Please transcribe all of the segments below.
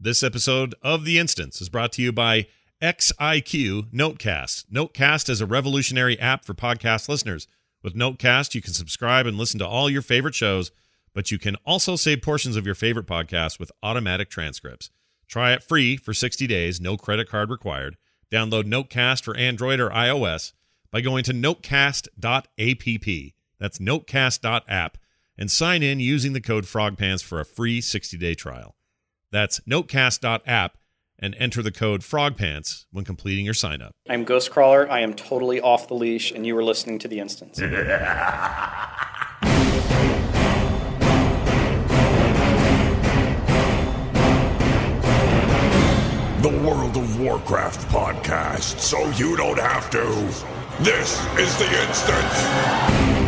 This episode of The Instance is brought to you by XIQ Notecast. Notecast is a revolutionary app for podcast listeners. With Notecast, you can subscribe and listen to all your favorite shows, but you can also save portions of your favorite podcasts with automatic transcripts. Try it free for 60 days, no credit card required. Download Notecast for Android or iOS by going to notecast.app. That's notecast.app. And sign in using the code FROGPANTS for a free 60-day trial. That's notecast.app and enter the code FROGPANTS when completing your sign-up. I'm Ghostcrawler. I am totally off the leash, and you are listening to The Instance. The World of Warcraft podcast, so you don't have to. This is The Instance.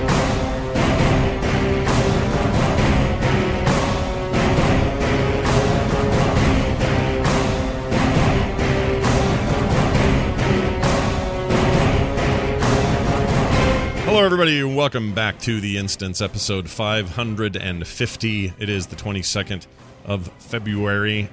Hello, everybody, and welcome back to The Instance, episode 550. It is the 22nd of February,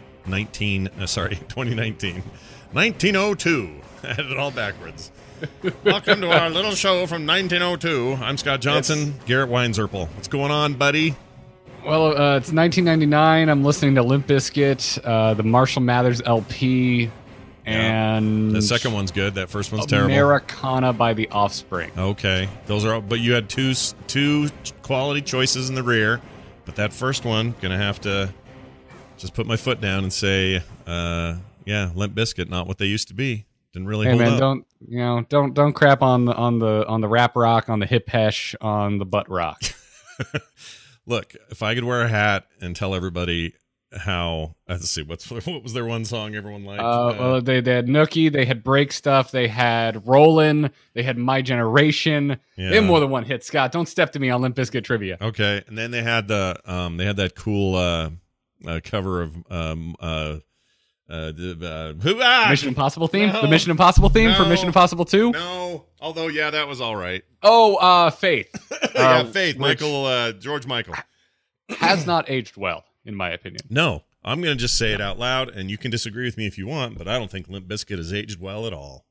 2019. 1902. I had it all backwards. Welcome to our little show from 1902. I'm Scott Johnson, Garrett Weinzerpel. What's going on, buddy? Well, it's 1999. I'm listening to Limp Bizkit, the Marshall Mathers LP, and the second one's good. That first one's terrible. Americana by The Offspring. Okay, those are. But you had two quality choices in the rear. But that first one, gonna have to just put my foot down and say, Limp Bizkit, not what they used to be. Didn't really hold up. Don't crap on the rap rock, on the hip hash, on the butt rock. Look, if I could wear a hat and tell everybody how, let's see, what was their one song everyone liked? Well, they had Nookie, they had Break Stuff, they had Rollin', they had My Generation. Yeah. They had more than one hit. Scott, don't step to me on Limp Bizkit trivia. Okay, and then they had that cool cover of Mission Impossible theme? No. The Mission Impossible theme for Mission Impossible 2? No, although, yeah, that was all right. Faith. Faith, George Michael. Has not aged well, in my opinion. No, I'm going to just say it out loud, and you can disagree with me if you want, but I don't think Limp Bizkit has aged well at all.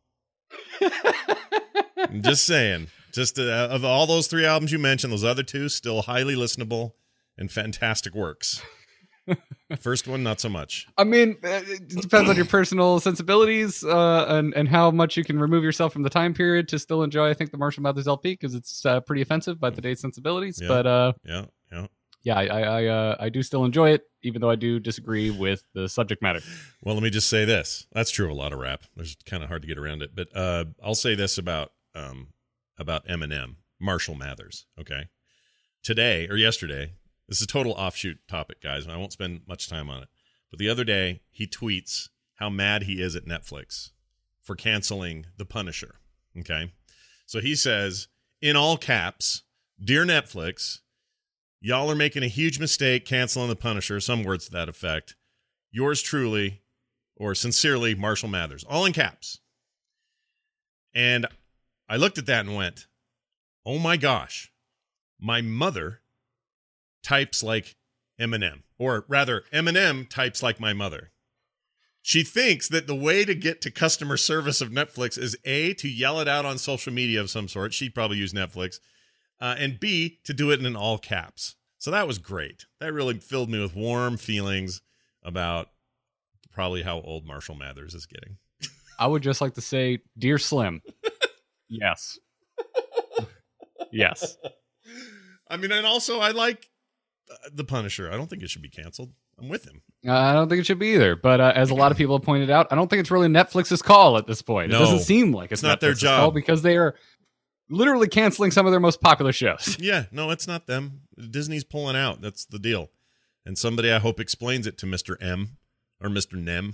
I'm just saying. Just of all those three albums you mentioned, those other two still highly listenable and fantastic works. First one, not so much. I mean, it depends on your personal sensibilities and how much you can remove yourself from the time period to still enjoy, I think, the Marshall Mathers LP, because it's pretty offensive by today's sensibilities. Yeah, but yeah. I do still enjoy it, even though I do disagree with the subject matter. Well, let me just say this. That's true of a lot of rap. There's kind of hard to get around it. But I'll say this about Eminem, Marshall Mathers, okay? Today, or yesterday, this is a total offshoot topic, guys, and I won't spend much time on it. But the other day, he tweets how mad he is at Netflix for canceling The Punisher, okay? So he says, in all caps, "Dear Netflix, y'all are making a huge mistake canceling The Punisher," some words to that effect. "Yours truly," or sincerely, Marshall Mathers. All in caps. And I looked at that and went, oh my gosh, my mother types like Eminem. Or rather, Eminem types like my mother. She thinks that the way to get to customer service of Netflix is A, to yell it out on social media of some sort. She'd probably use Netflix. And B, to do it in all caps. So that was great. That really filled me with warm feelings about probably how old Marshall Mathers is getting. I would just like to say, Dear Slim, yes. Yes. I mean, and also I like The Punisher. I don't think it should be canceled. I'm with him. I don't think it should be either. But as a lot of people have pointed out, I don't think it's really Netflix's call at this point. No, it doesn't seem like it's not Netflix's their job call, because they are literally canceling some of their most popular shows. Yeah, no, it's not them. Disney's pulling out. That's the deal. And somebody, I hope, explains it to Mr. M or Mr. Nem.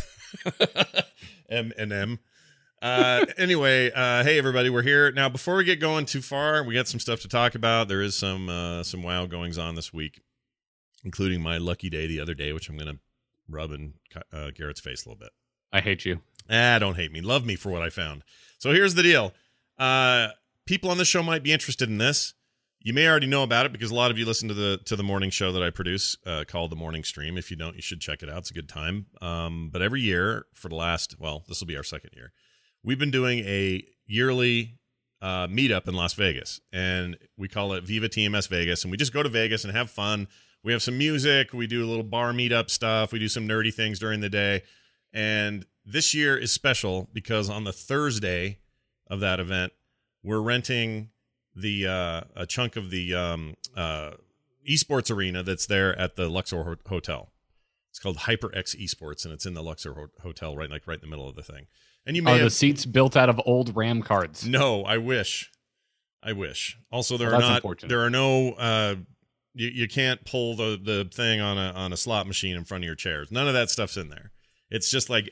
M and M. Anyway, hey everybody, we're here now. Before we get going too far, we got some stuff to talk about. There is some WoW goings on this week, including my lucky day the other day, which I'm gonna rub in Garrett's face a little bit. I hate you. Don't hate me. Love me for what I found. So here's the deal. People on the show might be interested in this. You may already know about it because a lot of you listen to the morning show that I produce called The Morning Stream. If you don't, you should check it out. It's a good time. But every year for the last, this will be our second year, we've been doing a yearly meetup in Las Vegas, and we call it Viva TMS Vegas, and we just go to Vegas and have fun. We have some music, we do a little bar meetup stuff, we do some nerdy things during the day, and this year is special because on the Thursday of that event, we're renting a chunk of the esports arena that's there at the Luxor Hotel. It's called HyperX Esports, and it's in the Luxor Hotel, right in the middle of the thing. And you may the seats built out of old RAM cards? No, I wish. Also, there are no. You can't pull the thing on a slot machine in front of your chairs. None of that stuff's in there. It's just like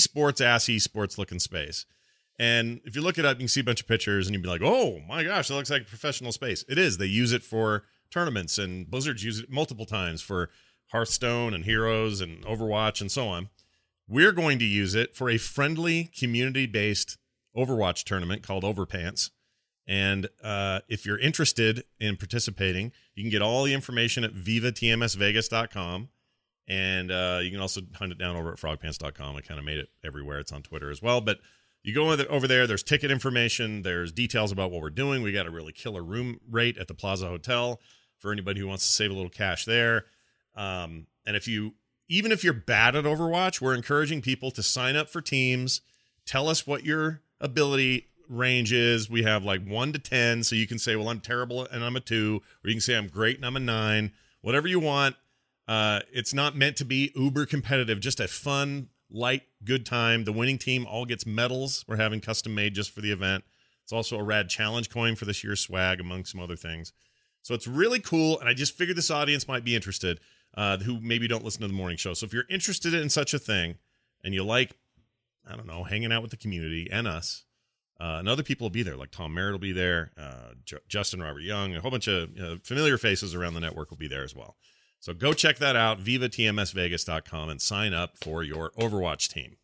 esports looking space. And if you look it up, you can see a bunch of pictures, and you'd be like, "Oh my gosh, that looks like a professional space." It is. They use it for tournaments, and Blizzard's used it multiple times for Hearthstone and Heroes and Overwatch and so on. We're going to use it for a friendly, community-based Overwatch tournament called Overpants. And if you're interested in participating, you can get all the information at vivatmsvegas.com. And you can also hunt it down over at frogpants.com. I kind of made it everywhere. It's on Twitter as well. But you go over there, there's ticket information, there's details about what we're doing. We got a really killer room rate at the Plaza Hotel for anybody who wants to save a little cash there. And even if you're bad at Overwatch, we're encouraging people to sign up for teams. Tell us what your ability range is. We have like 1 to 10, so you can say, well, I'm terrible and I'm a 2, or you can say I'm great and I'm a 9. Whatever you want. It's not meant to be uber competitive, just a fun, light, good time. The winning team all gets medals. We're having custom made just for the event. It's also a rad challenge coin for this year's swag, among some other things. So it's really cool, and I just figured this audience might be interested, who maybe don't listen to the morning show. So if you're interested in such a thing, and you like, I don't know, hanging out with the community and us, and other people will be there, like Tom Merritt will be there, Justin Robert Young, a whole bunch of familiar faces around the network will be there as well. So go check that out, vivatmsvegas.com, and sign up for your Overwatch team.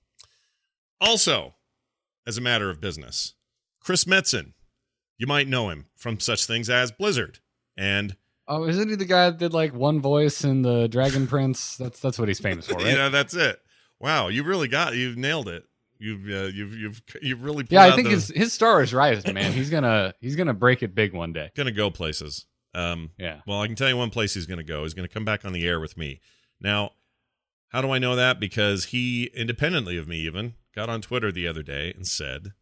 Also, as a matter of business, Chris Metzen, you might know him from such things as Blizzard. And isn't he the guy that did like one voice in the Dragon Prince? That's what he's famous for, right? Yeah, that's it. Wow, you nailed it. You've really pulled I think his star is rising, man. He's gonna break it big one day. Gonna go places. Yeah. Well, I can tell you one place he's going to go. He's going to come back on the air with me. Now, how do I know that? Because he, independently of me even, got on Twitter the other day and said,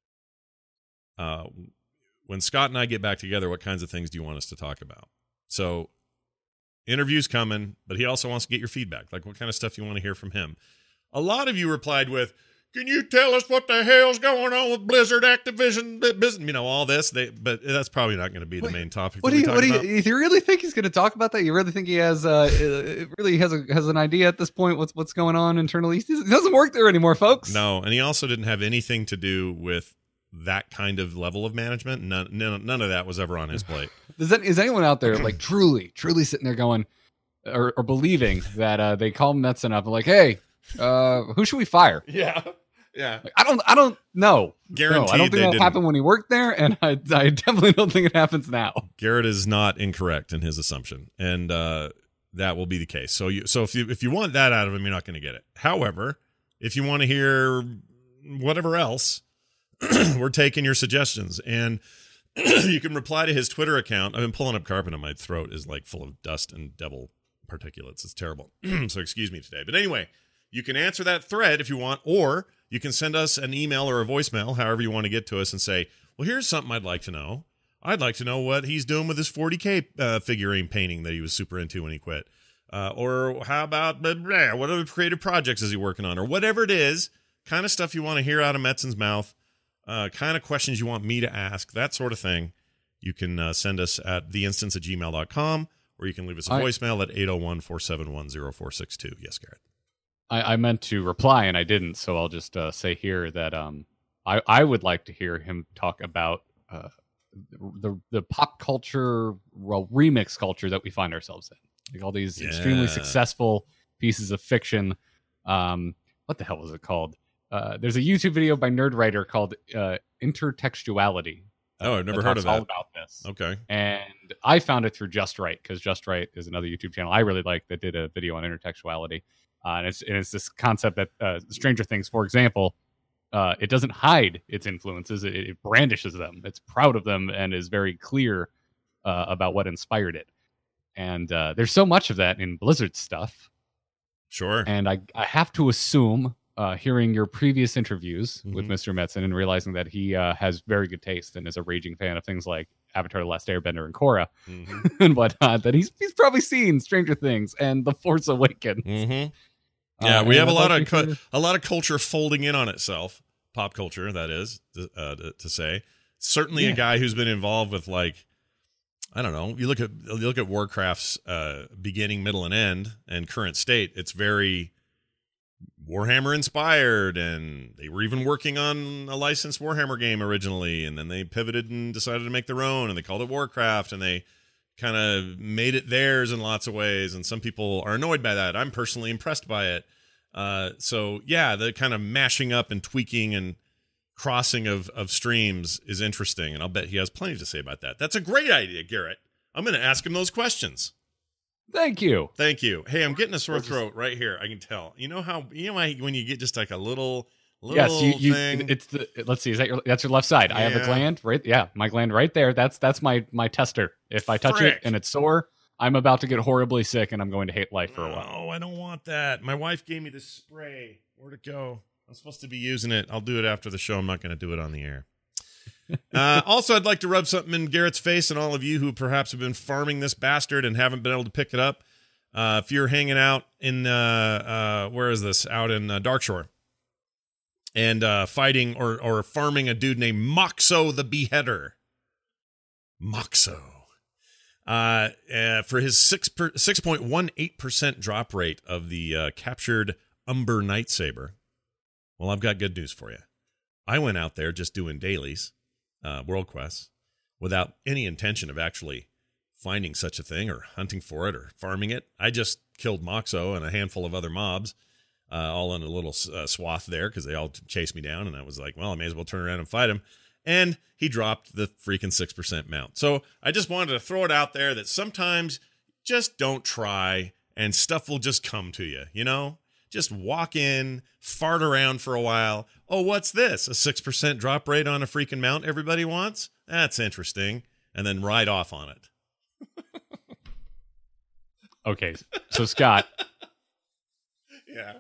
when Scott and I get back together, what kinds of things do you want us to talk about? So, interviews coming, but he also wants to get your feedback. Like, what kind of stuff you want to hear from him? A lot of you replied with, can you tell us what the hell's going on with Blizzard, Activision, business, all this? But that's probably not going to be the main topic. What do you really think he's going to talk about that? You really think he has really has an idea at this point? What's going on internally? He doesn't work there anymore, folks. No, and he also didn't have anything to do with that kind of level of management. None of that was ever on his plate. Is anyone out there like truly sitting there going or believing that they call Metzen up and like, hey, who should we fire? Yeah. Like, I don't know. Guaranteed. I don't think that happened when he worked there, and I definitely don't think it happens now. Garrett is not incorrect in his assumption, and that will be the case. So if you want that out of him, you're not going to get it. However, if you want to hear whatever else, we're taking your suggestions, and you can reply to his Twitter account. I've been pulling up carpet, and my throat is like full of dust and devil particulates. It's terrible. So excuse me today. But anyway, you can answer that thread if you want, or you can send us an email or a voicemail, however you want to get to us, and say, well, here's something I'd like to know. I'd like to know what he's doing with his 40K figurine painting that he was super into when he quit. Or how about what other creative projects is he working on? Or whatever it is, kind of stuff you want to hear out of Metzen's mouth, kind of questions you want me to ask, that sort of thing. You can send us at theinstance@gmail.com, or you can leave us a voicemail at 801-471-0462. Yes, Garrett. I meant to reply and I didn't, so I'll just say here that I would like to hear him talk about the pop culture, remix culture that we find ourselves in. Like all these extremely successful pieces of fiction. What the hell was it called? There's a YouTube video by Nerdwriter called Intertextuality, Oh, I've never that heard of talks all that. about this. Okay. And I found it through Just Right, because Just Right is another YouTube channel I really like that did a video on intertextuality. And it's this concept that Stranger Things, for example, it doesn't hide its influences. It brandishes them. It's proud of them and is very clear about what inspired it. And there's so much of that in Blizzard stuff. Sure. And I have to assume, hearing your previous interviews with Mm-hmm. Mr. Metzen and realizing that he has very good taste and is a raging fan of things like Avatar: The Last Airbender and Korra Mm-hmm. and whatnot, that he's probably seen Stranger Things and The Force Awakens. Mm-hmm. Yeah, we and have a I'd lot like to of a lot of culture folding in on itself. Pop culture, that is, to say. Certainly, a Yeah. guy who's been involved with, like, I don't know. You look at Warcraft's beginning, middle, and end, and current state. It's very Warhammer inspired, and they were even working on a licensed Warhammer game originally, and then they pivoted and decided to make their own, and they called it Warcraft, and they kind of made it theirs in lots of ways. And some people are annoyed by that. I'm personally impressed by it. So yeah, the kind of mashing up and tweaking and crossing of streams is interesting, and I'll bet he has plenty to say about that. That's a great idea, Garrett. I'm going to ask him those questions. Thank you. Thank you. Hey, I'm getting a sore throat right here. I can tell. You know how when you get just like a little Yes, you thing. it's the, let's see, that's your left side. I have a Yeah. gland, right? Yeah, my gland right there. That's my tester. If I touch Frick. it and it's sore, I'm about to get horribly sick and I'm going to hate life for a while. Oh, I don't want that. My wife gave me this spray. Where'd it go? I'm supposed to be using it. I'll do it after the show. I'm not going to do it on the air. Also, I'd like to rub something in Garrett's face and all of you who perhaps have been farming this bastard and haven't been able to pick it up. If you're hanging out in, where is this? Out in Darkshore. And fighting or farming a dude named Moxo the Beheader. Moxo. For his 6.18% drop rate of the captured Umber Nightsaber. Well, I've got good news for you. I went out there just doing dailies, world quests, without any intention of actually finding such a thing or hunting for it or farming it. I just killed Moxo and a handful of other mobs, all in a little swath there because they all chased me down. And I was like, well, I may as well turn around and fight him. And he dropped the freaking 6% mount. So I just wanted to throw it out there that sometimes just don't try and stuff will just come to you, you know? Just walk in, fart around for a while. Oh, what's this? A 6% drop rate on a freaking mount everybody wants? That's interesting. And then ride off on it. Okay, so Scott, Yeah.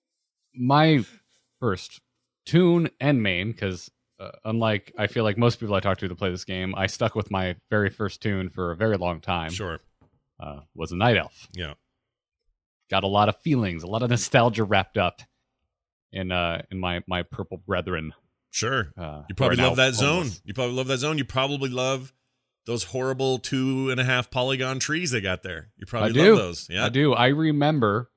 my first tune and main, because unlike I feel like most people I talk to that play this game, I stuck with my very first tune for a very long time. Sure. Was a Night Elf. Yeah. Got a lot of feelings, a lot of nostalgia wrapped up in my purple brethren. Sure. who You probably are now love that zone. homeless. You probably love that zone. You probably love those horrible 2.5 polygon trees they got there. You probably I do. love those. Yeah. I do. I remember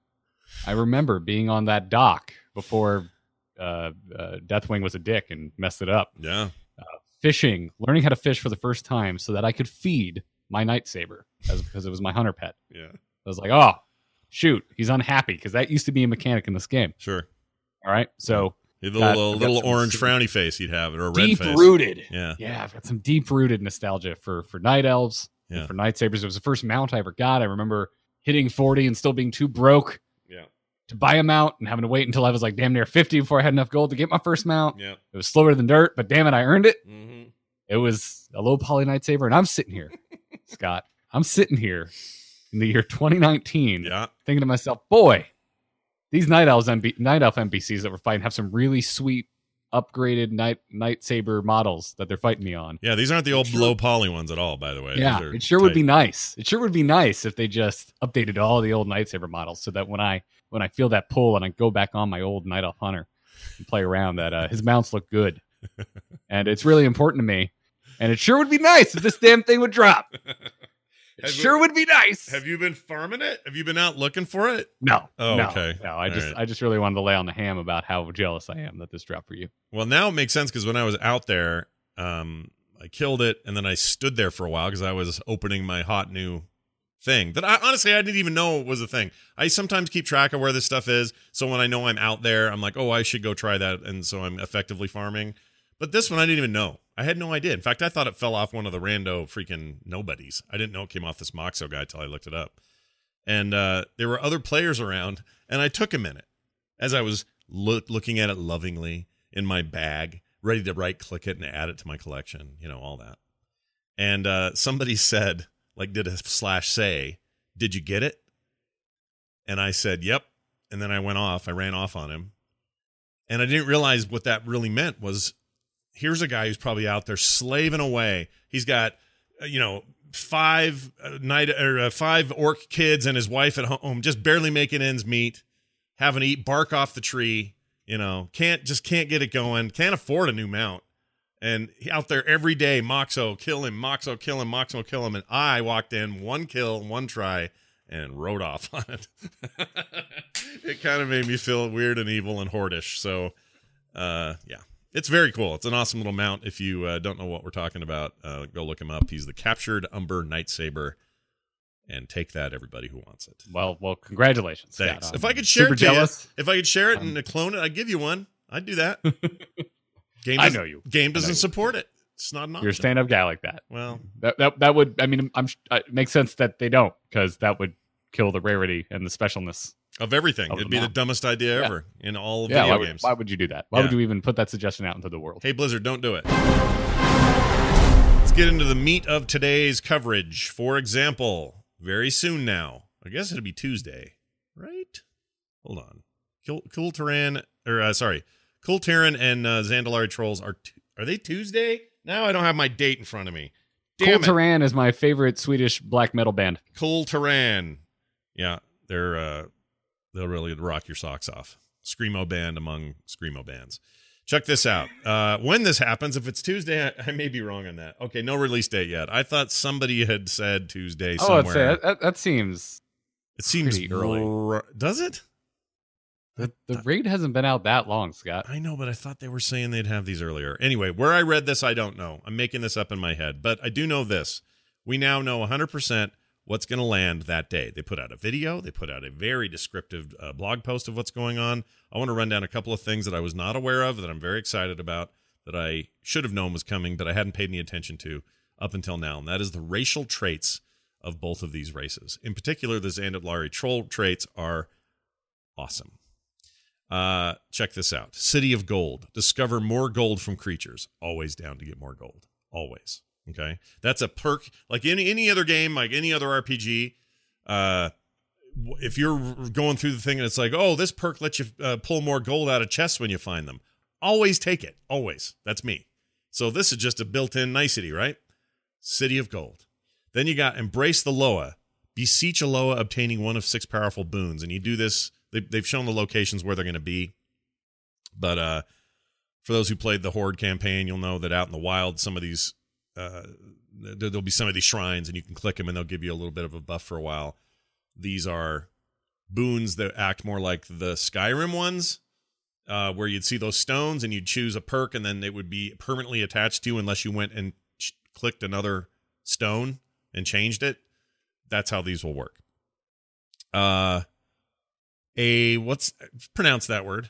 being on that dock before Deathwing was a dick and messed it up. Yeah. Fishing, learning how to fish for the first time so that I could feed my Nightsaber because it was my hunter pet. Yeah. I was like, oh, shoot, he's unhappy because that used to be a mechanic in this game. Sure. All right, so The Got- little got some orange super- frowny face he'd have, or a red deep face. rooted. Yeah. Yeah, I've got some deep rooted nostalgia for Night Elves Yeah. and for Nightsabers. It was the first mount I ever got. I remember hitting 40 and still being too broke Yeah. to buy a mount and having to wait until I was like damn near 50 before I had enough gold to get my first mount. Yeah. It was slower than dirt, but damn it, I earned it. Mm-hmm. It was a low poly Nightsaber, and I'm sitting here, Scott. I'm sitting here in the year 2019 Yeah. thinking to myself, boy, these Night Elf NPCs that we're fighting have some really sweet upgraded Nightsaber models that they're fighting me on. Yeah. These aren't the old low poly ones at all, by the way. Yeah, These are it sure would tight. be nice. It sure would be nice if they just updated all the old Nightsaber models so that when I feel that pull and I go back on my old Night Elf Hunter and play around, that his mounts look good. And it's really important to me. And it sure would be nice if this damn thing would drop. It sure would be nice. Have you been farming it? Have you been out looking for it? No. Oh, no, okay. No, All right. I just really wanted to lay on the ham about how jealous I am that this dropped for you. Well, now it makes sense because when I was out there, I killed it and then I stood there for a while because I was opening my hot new thing that I didn't even know was a thing. I sometimes keep track of where this stuff is, so when I know I'm out there, I'm like, oh, I should go try that, and so I'm effectively farming. But this one I didn't even know. I had no idea. In fact, I thought it fell off one of the rando freaking nobodies. I didn't know it came off this Moxo guy till I looked it up. And there were other players around, and I took a minute as I was looking at it lovingly in my bag, ready to right-click it and add it to my collection, all that. And somebody said, did a /say, did you get it? And I said, yep. And then I ran off on him. And I didn't realize what that really meant was, here's a guy who's probably out there slaving away. He's got, 5 orc kids and his wife at home, just barely making ends meet, having to eat bark off the tree, can't get it going, can't afford a new mount. And out there every day, Moxo, kill him, Moxo, kill him, Moxo, kill him. And I walked in, 1 kill, 1 try, and rode off on it. It kind of made me feel weird and evil and hoardish. So, yeah. It's very cool. It's an awesome little mount. If you don't know what we're talking about, go look him up. He's the Captured Umber Nightsaber. And take that, everybody who wants it. Well, congratulations. Thanks. Scott. If I could share it to jealous. you, if I could share it and clone it, I'd give you one. I'd do that. I know you. Game doesn't support it. It's not an option. You're a stand-up guy like that. Well, that would. I mean, it makes sense that they don't, because that would kill the rarity and the specialness of everything. It'd be the dumbest idea ever in all of video games. Why would you do that? Why would you even put that suggestion out into the world? Hey, Blizzard, don't do it. Let's get into the meat of today's coverage. For example, very soon now, I guess it'll be Tuesday, right? Hold on. Cool Terran and Zandalari Trolls are they Tuesday? Now I don't have my date in front of me. Cool Terran is my favorite Swedish black metal band. Cool Terran. Yeah, they'll really rock your socks off. Screamo band among Screamo bands. Check this out. When this happens, if it's Tuesday, I may be wrong on that. Okay, no release date yet. I thought somebody had said Tuesday somewhere. That seems. It seems pretty early. Does it? The raid hasn't been out that long, Scott. I know, but I thought they were saying they'd have these earlier. Anyway, where I read this, I don't know. I'm making this up in my head, but I do know this. We now know 100% what's going to land that day. They put out a video. They put out a very descriptive blog post of what's going on. I want to run down a couple of things that I was not aware of, that I'm very excited about, that I should have known was coming, but I hadn't paid any attention to up until now, and that is the racial traits of both of these races. In particular, the Zandalari Troll traits are awesome. Check this out. City of Gold. Discover more gold from creatures. Always down to get more gold. Always. Okay? That's a perk. Like any other game, like any other RPG, if you're going through the thing and it's like, oh, this perk lets you pull more gold out of chests when you find them. Always take it. Always. That's me. So this is just a built-in nicety, right? City of Gold. Then you got Embrace the Loa. Beseech a Loa, obtaining 1 of 6 powerful boons. And you do this. They've shown the locations where they're going to be. But for those who played the Horde campaign, you'll know that out in the wild, some of these, there'll be some of these shrines, and you can click them, and they'll give you a little bit of a buff for a while. These are boons that act more like the Skyrim ones, where you'd see those stones, and you'd choose a perk, and then they would be permanently attached to you unless you went and clicked another stone and changed it. That's how these will work. Pronounce that word.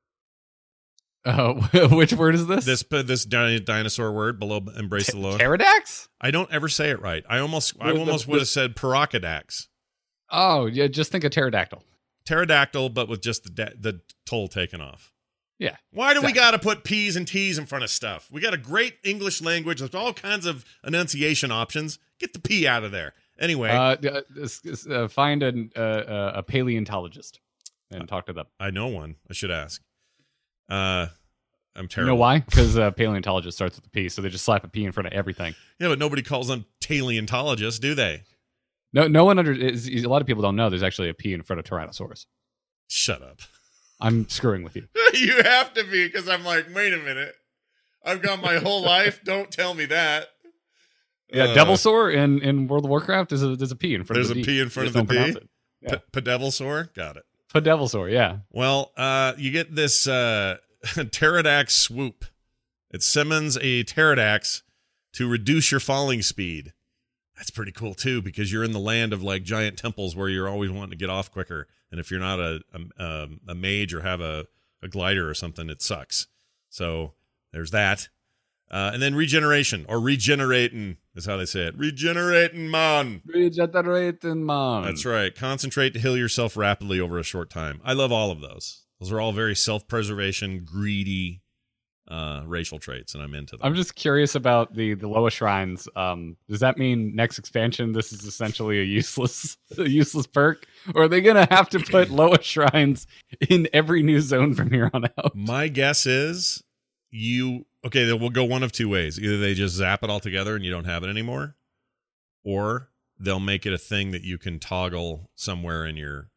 Which word is this? This dinosaur word below Embrace the Loa. Pterodax? I don't ever say it right. I almost would have said Paracadax. Oh, yeah, just think of pterodactyl. Pterodactyl, but with just the toll taken off. Yeah. Why do we got to put P's and T's in front of stuff? We got a great English language with all kinds of enunciation options. Get the P out of there. Anyway. Find a paleontologist and talk to them. I know one. I should ask. I'm terrible. You know why? Because paleontologist starts with a P, so they just slap a P in front of everything. Yeah, but nobody calls them paleontologists, do they? No one a lot of people don't know there's actually a P in front of Tyrannosaurus. Shut up. I'm screwing with you. You have to be, because I'm like, wait a minute. I've got my whole life. Don't tell me that. Yeah, Devilsaur in World of Warcraft, there's a P in front of the D. There's a P in front of the D? Yeah. Padevilsaur? Got it. Padevilsaur, yeah. Well, you get this Pterodax swoop. It summons a Pterodax to reduce your falling speed. That's pretty cool, too, because you're in the land of, like, giant temples where you're always wanting to get off quicker. And if you're not a mage or have a glider or something, it sucks. So there's that. And then regeneration, or regenerating is how they say it. Regenerating, man. Regenerating, man. That's right. Concentrate to heal yourself rapidly over a short time. I love all of those. Those are all very self-preservation, greedy racial traits, and I'm into them. I'm just curious about the Loa shrines. Does that mean next expansion this is essentially a useless perk, or are they gonna have to put Loa shrines in every new zone from here on out? My guess is they will go one of two ways. Either they just zap it all together and you don't have it anymore, or they'll make it a thing that you can toggle somewhere in your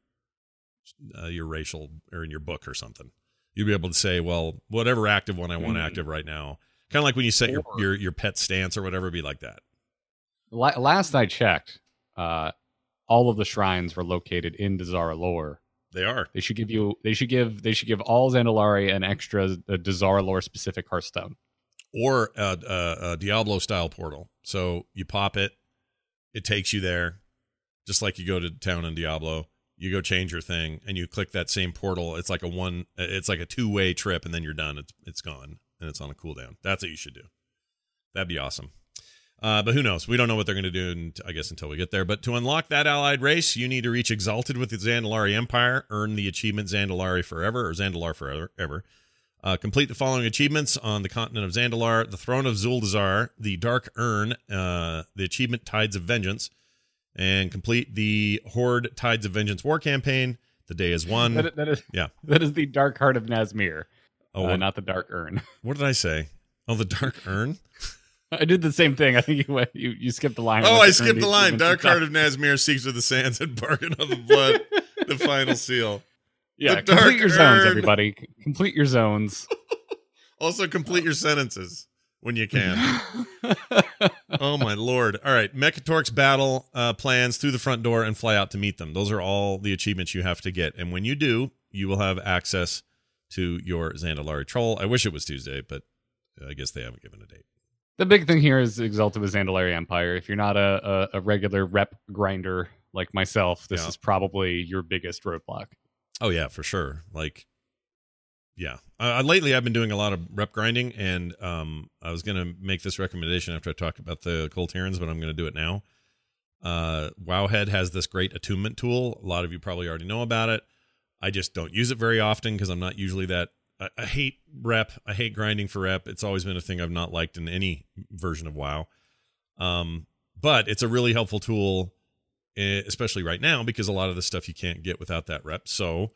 racial or in your book or something. You'll be able to say, well, whatever active one I want active right now. Kind of like when you set your pet stance or whatever, be like that. Last I checked, all of the shrines were located in Dazara lore. They are. They should give all Zandalari an extra Dazara lore specific Hearthstone. Or a Diablo style portal. So you pop it, it takes you there, just like you go to town in Diablo. You go change your thing, and you click that same portal. It's like a two-way trip, and then you're done. It's gone, and it's on a cooldown. That's what you should do. That'd be awesome. But who knows? We don't know what they're going to do, I guess, until we get there. But to unlock that allied race, you need to reach Exalted with the Zandalari Empire, earn the achievement Zandalari Forever, or Zandalar Forever. Complete the following achievements on the continent of Zandalar: the Throne of Zuldazar, the Dark Urn, the achievement Tides of Vengeance, and complete the Horde Tides of Vengeance war campaign. The day is won. That is the Dark Heart of Nazmir. Not the Dark Urn. What did I say? Oh, the Dark Urn? I did the same thing. I think you skipped the line. Oh, I skipped the line. Dark Heart of Nazmir seeks with the sands and bargain of the blood. The final seal. Yeah, complete your zones, everybody. Complete your zones. Also, complete your sentences when you can. Oh, my Lord. All right. Mechatorks battle plans through the front door and fly out to meet them. Those are all the achievements you have to get. And when you do, you will have access to your Zandalari Troll. I wish it was Tuesday, but I guess they haven't given a date. The big thing here is Exalted with Zandalari Empire. If you're not a regular rep grinder like myself, this is probably your biggest roadblock. Oh, yeah, for sure. Lately I've been doing a lot of rep grinding, and I was going to make this recommendation after I talk about the Kul Tirans, but I'm going to do it now. Wowhead has this great attunement tool. A lot of you probably already know about it. I just don't use it very often because I'm not usually that. I hate rep. I hate grinding for rep. It's always been a thing I've not liked in any version of WoW. But it's a really helpful tool, especially right now, because a lot of the stuff you can't get without that rep. So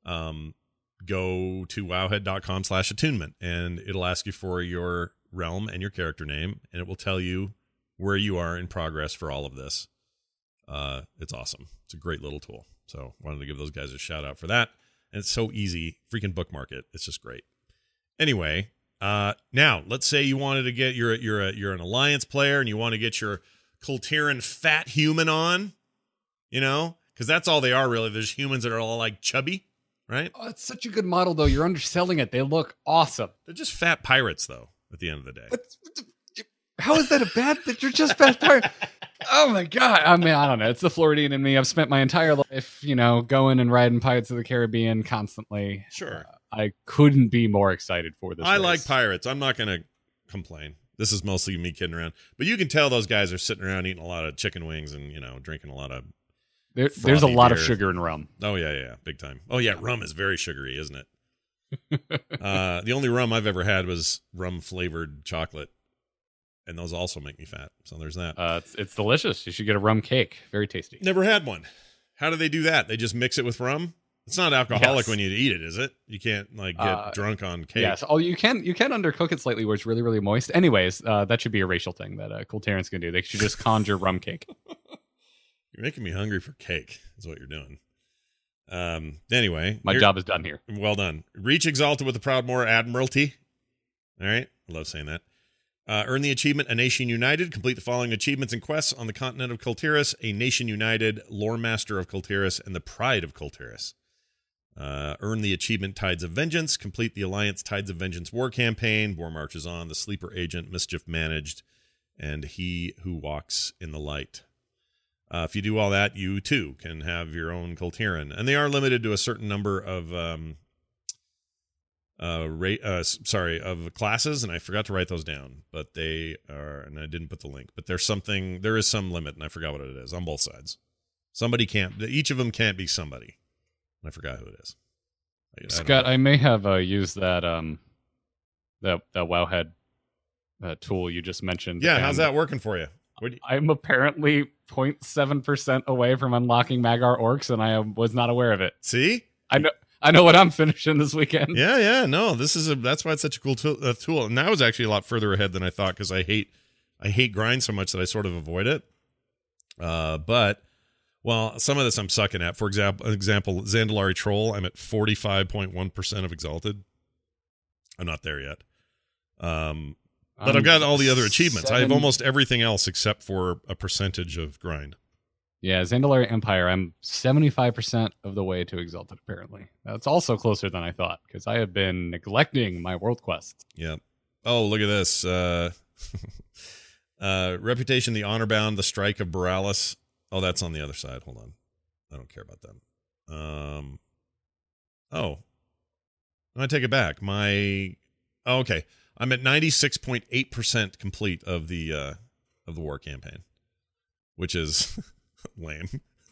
go to wowhead.com/attunement, and it'll ask you for your realm and your character name, and it will tell you where you are in progress for all of this. It's awesome. It's a great little tool. So wanted to give those guys a shout out for that. And it's so easy. Freaking bookmark it. It's just great. Anyway, now let's say you wanted to get you're an alliance player and you want to get your Kul Tiran fat human on, because that's all they are really. There's humans that are all like chubby, right? Oh, it's such a good model though. You're underselling it. They look awesome. They're just fat pirates though. At the end of the day, how is that a bad thing? You're just fat pirates. Oh my God. I mean, I don't know. It's the Floridian in me. I've spent my entire life, going and riding Pirates of the Caribbean constantly. Sure. I couldn't be more excited for this. I like pirates. I'm not going to complain. This is mostly me kidding around. But you can tell those guys are sitting around eating a lot of chicken wings and, drinking a lot of There's a lot beer. of sugar in rum. Oh, yeah. Big time. Oh, yeah. Rum is very sugary, isn't it? The only rum I've ever had was rum-flavored chocolate. And those also make me fat. So there's that. It's delicious. You should get a rum cake. Very tasty. Never had one. How do they do that? They just mix it with rum? It's not alcoholic when you eat it, is it? You can't get drunk on cake. Yes. Oh, you can undercook it slightly where it's really, really moist. Anyways, that should be a racial thing that Kul Tirans can do. They should just conjure rum cake. You're making me hungry for cake, is what you're doing. Anyway. My job is done here. Well done. Reach Exalted with the Proudmoore Admiralty. All right. I love saying that. Earn the achievement A Nation United. Complete the following achievements and quests on the continent of Kul Tiras: A Nation United, Lore Master of Kul Tiras, and the Pride of Kul Tiras. Earn the achievement Tides of Vengeance. Complete the Alliance Tides of Vengeance war campaign. War marches on. The Sleeper Agent, Mischief Managed, and He Who Walks in the Light. If you do all that, you too can have your own Kul Tiran, and they are limited to a certain number of of classes, and I forgot to write those down. But they are, and I didn't put the link. But there is some limit, and I forgot what it is on both sides. Each of them can't be somebody. And I forgot who it is. Scott, I may have used that that Wowhead tool you just mentioned. Yeah, how's that working for you? I'm apparently 0.7% away from unlocking Magar Orcs, and I was not aware of it. See? I know what I'm finishing this weekend. Yeah, no, that's why it's such a cool tool. And that was actually a lot further ahead than I thought, because I hate grind so much that I sort of avoid it. But some of this I'm sucking at. For example, Zandalari Troll, I'm at 45.1% of Exalted. I'm not there yet. But I've got all the other achievements. I have almost everything else except for a percentage of grind. Yeah, Zandalari Empire, I'm 75% of the way to Exalted, apparently. That's also closer than I thought, because I have been neglecting my world quests. Yeah. Oh, look at this. Reputation, the Honor Bound, the Strike of Borealis. Oh, that's on the other side. Hold on. I don't care about them. I take it back. Okay. I'm at 96.8% complete of the war campaign, which is lame.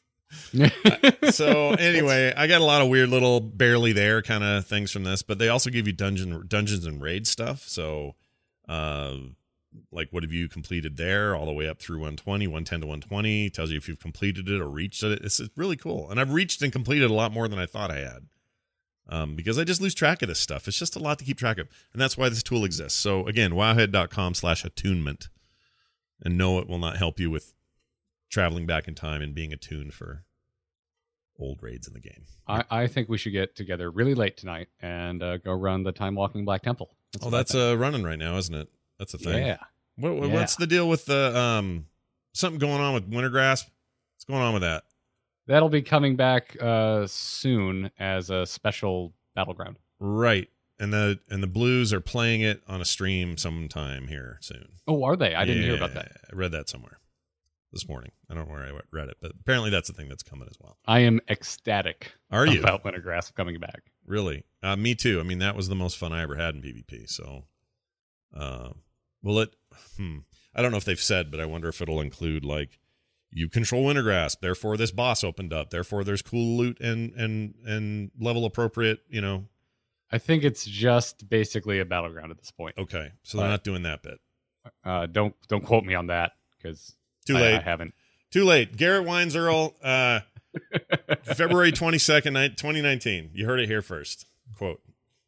So anyway, I got a lot of weird little barely there kind of things from this, but they also give you dungeons and raid stuff. So, like, what have you completed there all the way up through 120, 110 to 120, tells you if you've completed it or reached it. It's really cool. And I've reached and completed a lot more than I thought I had. Because I just lose track of this stuff. It's just a lot to keep track of. And that's why this tool exists. So again, wowhead.com/attunement. And no, it will not help you with traveling back in time and being attuned for old raids in the game. I think we should get together really late tonight and go run the Time Walking Black Temple. That's running right now, isn't it? That's a thing. Yeah. What's the deal with the something going on with Wintergrasp? What's going on with that? That'll be coming back soon as a special battleground. Right. And the Blues are playing it on a stream sometime here soon. Oh, are they? I didn't hear about that. I read that somewhere this morning. I don't know where I read it, but apparently that's the thing that's coming as well. I am ecstatic about Wintergrasp coming back. Really? Me too. I mean, that was the most fun I ever had in PvP. So, I don't know if they've said, but I wonder if it'll include, like, you control Wintergrasp, therefore this boss opened up, therefore there's cool loot and level appropriate, I think it's just basically a battleground at this point. Okay, so they're not doing that bit. Don't quote me on that, because too late. I haven't. Too late. Garrett Wines Earl, February 22nd, 2019. You heard it here first. Quote.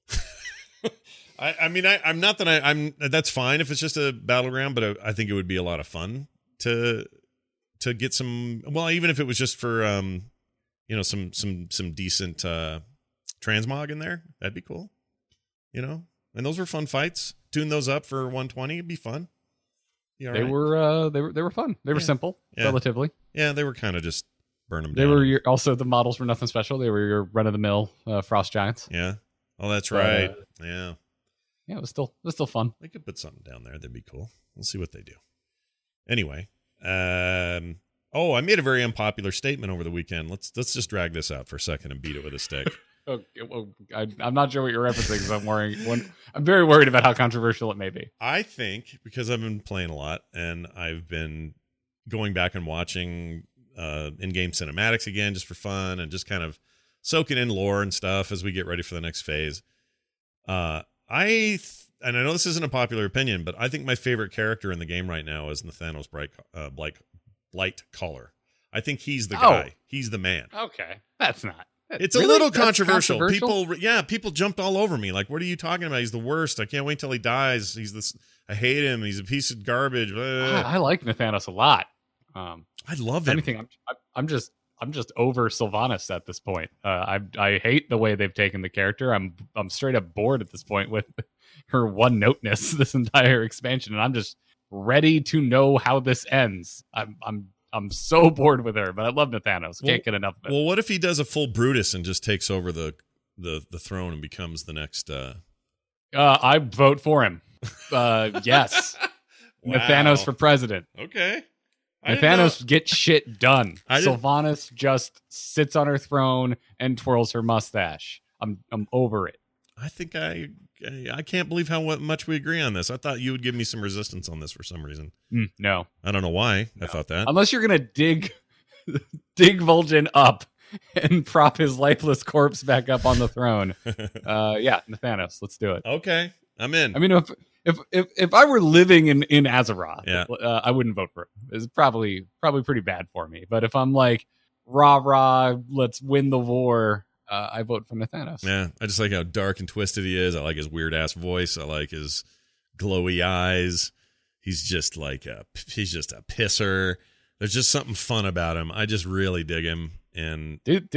I'm not that I'm. That's fine if it's just a battleground, but I think it would be a lot of fun to get some. Well, even if it was just for some decent transmog in there, that'd be cool. And those were fun fights. Tune those up for 120. It'd be fun. They were fun. They were simple, relatively. Yeah, they were kind of just burn them down. They were also, the models were nothing special. They were your run of the mill Frost Giants. Yeah. Oh, that's right. Yeah. Yeah, it was still fun. They could put something down there. That'd be cool. We'll see what they do. Anyway, I made a very unpopular statement over the weekend. Let's just drag this out for a second and beat it with a stick. Okay, well, I'm not sure what you're referencing, because I'm very worried about how controversial it may be. I think, because I've been playing a lot and I've been going back and watching in-game cinematics again just for fun and just kind of soaking in lore and stuff as we get ready for the next phase. And I know this isn't a popular opinion, but I think my favorite character in the game right now is Nathanos Blightcaller. I think he's the guy. He's the man. Okay, that's not. It's really? A little controversial. People jumped all over me. Like, what are you talking about? He's the worst. I can't wait till he dies. He's this. I hate him. He's a piece of garbage. I like Nathanos a lot. I love him. Anything. I'm just over Sylvanas at this point. I hate the way they've taken the character. I'm straight up bored at this point with her one noteness this entire expansion, and I'm just ready to know how this ends. I'm so bored with her, but I love Nathanos. Can't get enough of it. Well, what if he does a full Brutus and just takes over the throne and becomes the next? I vote for him. Yes, wow. Nathanos for president. Okay. Nathanos gets shit done. Sylvanas just sits on her throne and twirls her mustache. I'm over it. I think I can't believe how much we agree on this. I thought you would give me some resistance on this for some reason. No. I don't know why I thought that. Unless you're going to dig Vol'jin up and prop his lifeless corpse back up on the throne. Yeah, Nathanos, let's do it. Okay, I'm in. I mean, if I were living in Azeroth, Yeah. I wouldn't vote for him. It's probably pretty bad for me. But if I'm like, rah, let's win the war, I vote for Nathanos. Yeah, I just like how dark and twisted he is. I like his weird ass voice. I like his glowy eyes. He's just like he's just a pisser. There's just something fun about him. I just really dig him. And dude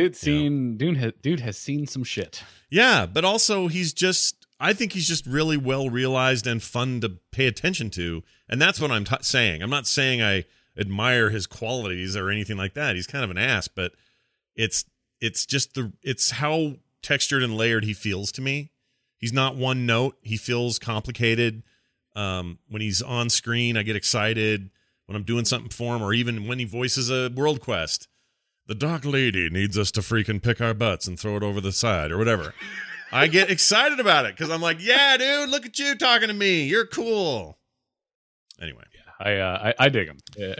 has seen some shit. Yeah, but also I think he's just really well realized and fun to pay attention to. And that's what I'm saying. I'm not saying I admire his qualities or anything like that. He's kind of an ass, but it's just it's how textured and layered he feels to me. He's not one note. He feels complicated. When he's on screen, I get excited when I'm doing something for him, or even when he voices a world quest. The Dark Lady needs us to freaking pick our butts and throw it over the side or whatever. I get excited about it because I'm like, yeah, dude, look at you talking to me. You're cool. Anyway. Yeah, I dig him.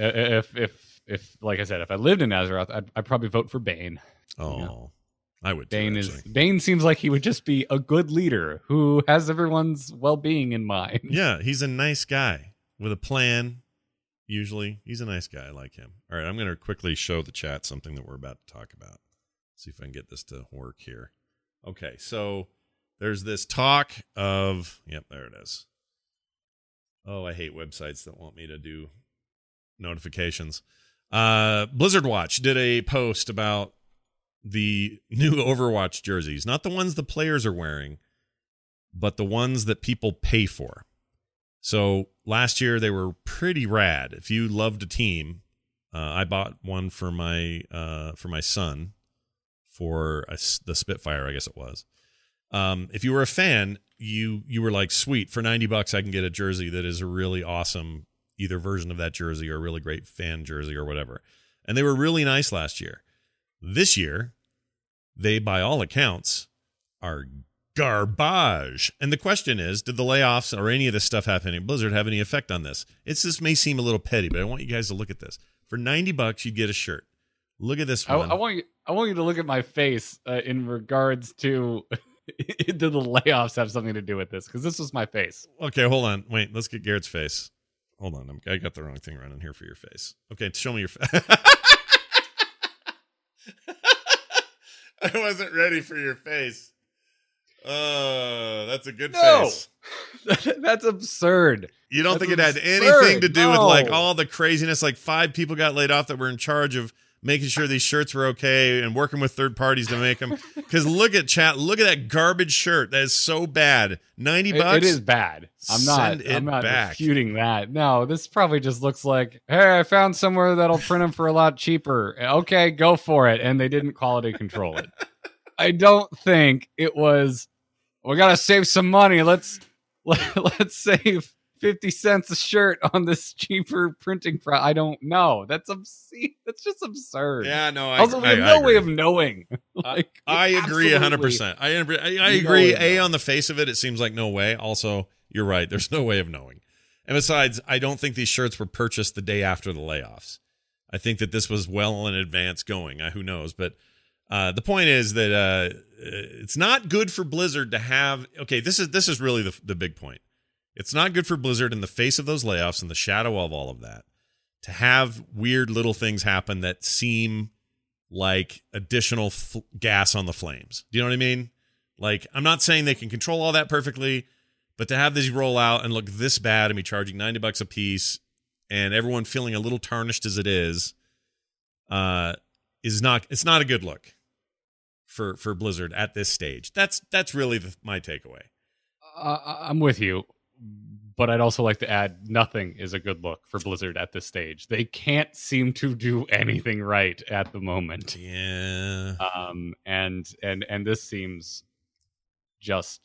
If like I said, if I lived in Azeroth, I'd probably vote for Bane. Oh, yeah. I would too, Bane seems like he would just be a good leader who has everyone's well-being in mind. Yeah, he's a nice guy with a plan. Usually, he's a nice guy. I like him. All right, I'm going to quickly show the chat something that we're about to talk about. See if I can get this to work here. Okay, so there's this talk of... Yep, there it is. Oh, I hate websites that want me to do notifications. Blizzard Watch did a post about the new Overwatch jerseys. Not the ones the players are wearing, but the ones that people pay for. So last year they were pretty rad. If you loved a team, I bought one for my son for the Spitfire, I guess it was. If you were a fan, you were like, sweet, for $90 I can get a jersey that is a really awesome either version of that jersey or a really great fan jersey or whatever. And they were really nice last year. This year, they, by all accounts, are garbage. And the question is, did the layoffs or any of this stuff happening at Blizzard have any effect on this? This may seem a little petty, but I want you guys to look at this. For $90, you'd get a shirt. Look at this one. I want you to look at my face in regards to did the layoffs have something to do with this? Because this was my face. Okay, hold on. Wait, let's get Garrett's face. Hold on. I got the wrong thing running here for your face. Okay, show me your face. I wasn't ready for your face. That's a good face. That's absurd. You don't think it had anything to do with like all the craziness? Like 5 people got laid off that were in charge of making sure these shirts were okay and working with third parties to make them. Because look at that garbage shirt. That is so bad. $90. It is bad. I'm not refuting that. No, this probably just looks like, hey, I found somewhere that'll print them for a lot cheaper. Okay, go for it. And they didn't quality control it. I don't think it was, we got to save some money. Let's save 50 cents a shirt on this cheaper printing I don't know. That's obscene. That's just absurd. Yeah, no. We have no way of knowing. I agree 100%. I agree. On the face of it, it seems like no way. Also, you're right. There's no way of knowing. And besides, I don't think these shirts were purchased the day after the layoffs. I think that this was well in advance going. Who knows? But the point is that it's not good for Blizzard to have. Okay, this is really the big point. It's not good for Blizzard in the face of those layoffs and the shadow of all of that to have weird little things happen that seem like additional gas on the flames. Do you know what I mean? Like, I'm not saying they can control all that perfectly, but to have these roll out and look this bad and be charging $90 a piece and everyone feeling a little tarnished as it is not a good look for Blizzard at this stage. That's really my takeaway. I'm with you. But I'd also like to add, nothing is a good look for Blizzard at this stage. They can't seem to do anything right at the moment. Yeah. And this seems just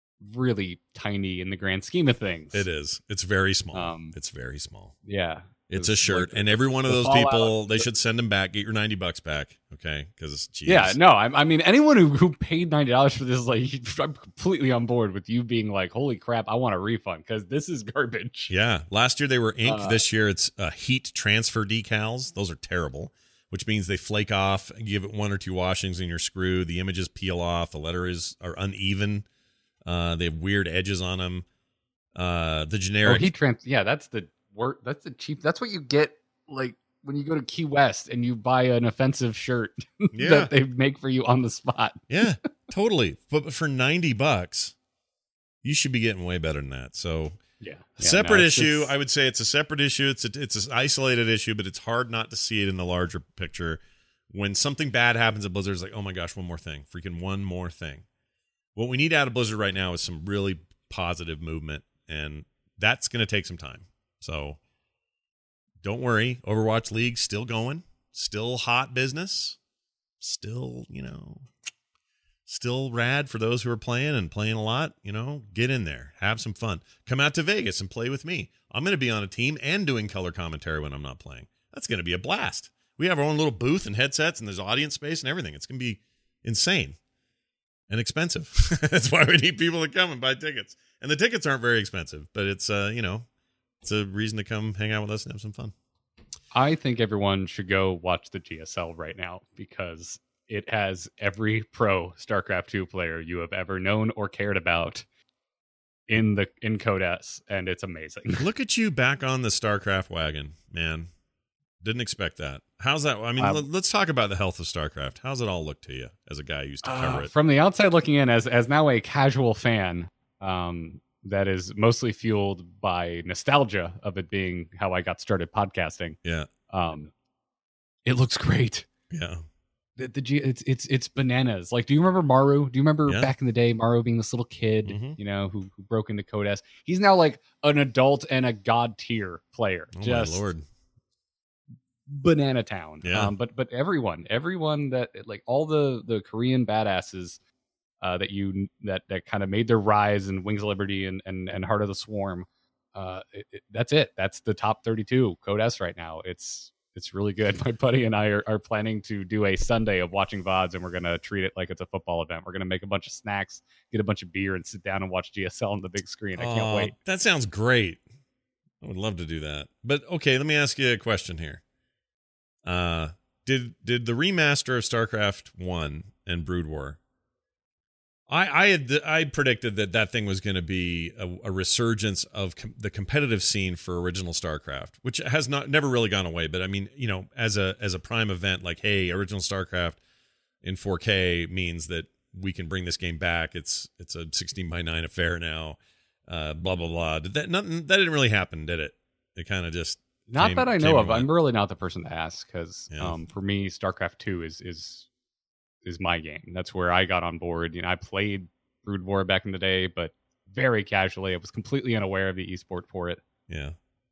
really tiny in the grand scheme of things. It is. It's very small. It's very small. Yeah. It's a shirt, like and every one of those Fallout, people, they should send them back. Get your $90 back, okay? Because yeah, no, I mean anyone who paid $90 for this, like, I'm completely on board with you being like, holy crap, I want a refund because this is garbage. Yeah, last year they were ink. This year it's heat transfer decals. Those are terrible, which means they flake off. You give it 1 or 2 washings in your screw. The images peel off. The letters are uneven. They have weird edges on them. The generic heat transfer. Yeah, that's the work. That's the cheap. That's what you get like when you go to Key West and you buy an offensive shirt that they make for you on the spot. Yeah, totally. But for $90, you should be getting way better than that. So yeah, separate issue. I would say it's a separate issue. It's an isolated issue, but it's hard not to see it in the larger picture. When something bad happens at Blizzard, it's like, oh my gosh, one more thing. Freaking one more thing. What we need out of Blizzard right now is some really positive movement, and that's going to take some time. So don't worry. Overwatch League still going. Still hot business. Still, still rad for those who are playing and playing a lot. Get in there. Have some fun. Come out to Vegas and play with me. I'm going to be on a team and doing color commentary when I'm not playing. That's going to be a blast. We have our own little booth and headsets, and there's audience space and everything. It's going to be insane and expensive. That's why we need people to come and buy tickets. And the tickets aren't very expensive, but it's, it's a reason to come hang out with us and have some fun. I think everyone should go watch the GSL right now because it has every pro StarCraft 2 player you have ever known or cared about in Code S, and it's amazing. Look at you back on the StarCraft wagon, man. Didn't expect that. How's that? I mean, let's talk about the health of StarCraft. How's it all look to you as a guy who used to cover it? From the outside looking in, as now a casual fan, that is mostly fueled by nostalgia of it being how I got started podcasting. Yeah. It looks great. Yeah. It's bananas. Like, do you remember Maru? Do you remember back in the day, Maru being this little kid, who broke into Code S? He's now like an adult and a god tier player. Oh, just my Lord. Banana Town. Yeah. But everyone that, like, all the Korean badasses that kind of made their rise in Wings of Liberty and Heart of the Swarm. That's it. That's the top 32 Code S right now. It's really good. My buddy and I are planning to do a Sunday of watching VODs, and we're going to treat it like it's a football event. We're going to make a bunch of snacks, get a bunch of beer, and sit down and watch GSL on the big screen. I can't wait. That sounds great. I would love to do that. But okay, let me ask you a question here. Did the remaster of StarCraft 1 and Brood War, I predicted that thing was going to be a resurgence of the competitive scene for original StarCraft, which has never really gone away. But I mean, as a prime event, like, hey, original StarCraft in 4K means that we can bring this game back. It's a 16:9 affair now. Blah blah blah. That didn't really happen, did it? It kind of just not that I know of. I'm really not the person to ask because for me, StarCraft 2 is my game. That's where I got on board. I played Brood War back in the day, but very casually. I was completely unaware of the esport for it. Yeah.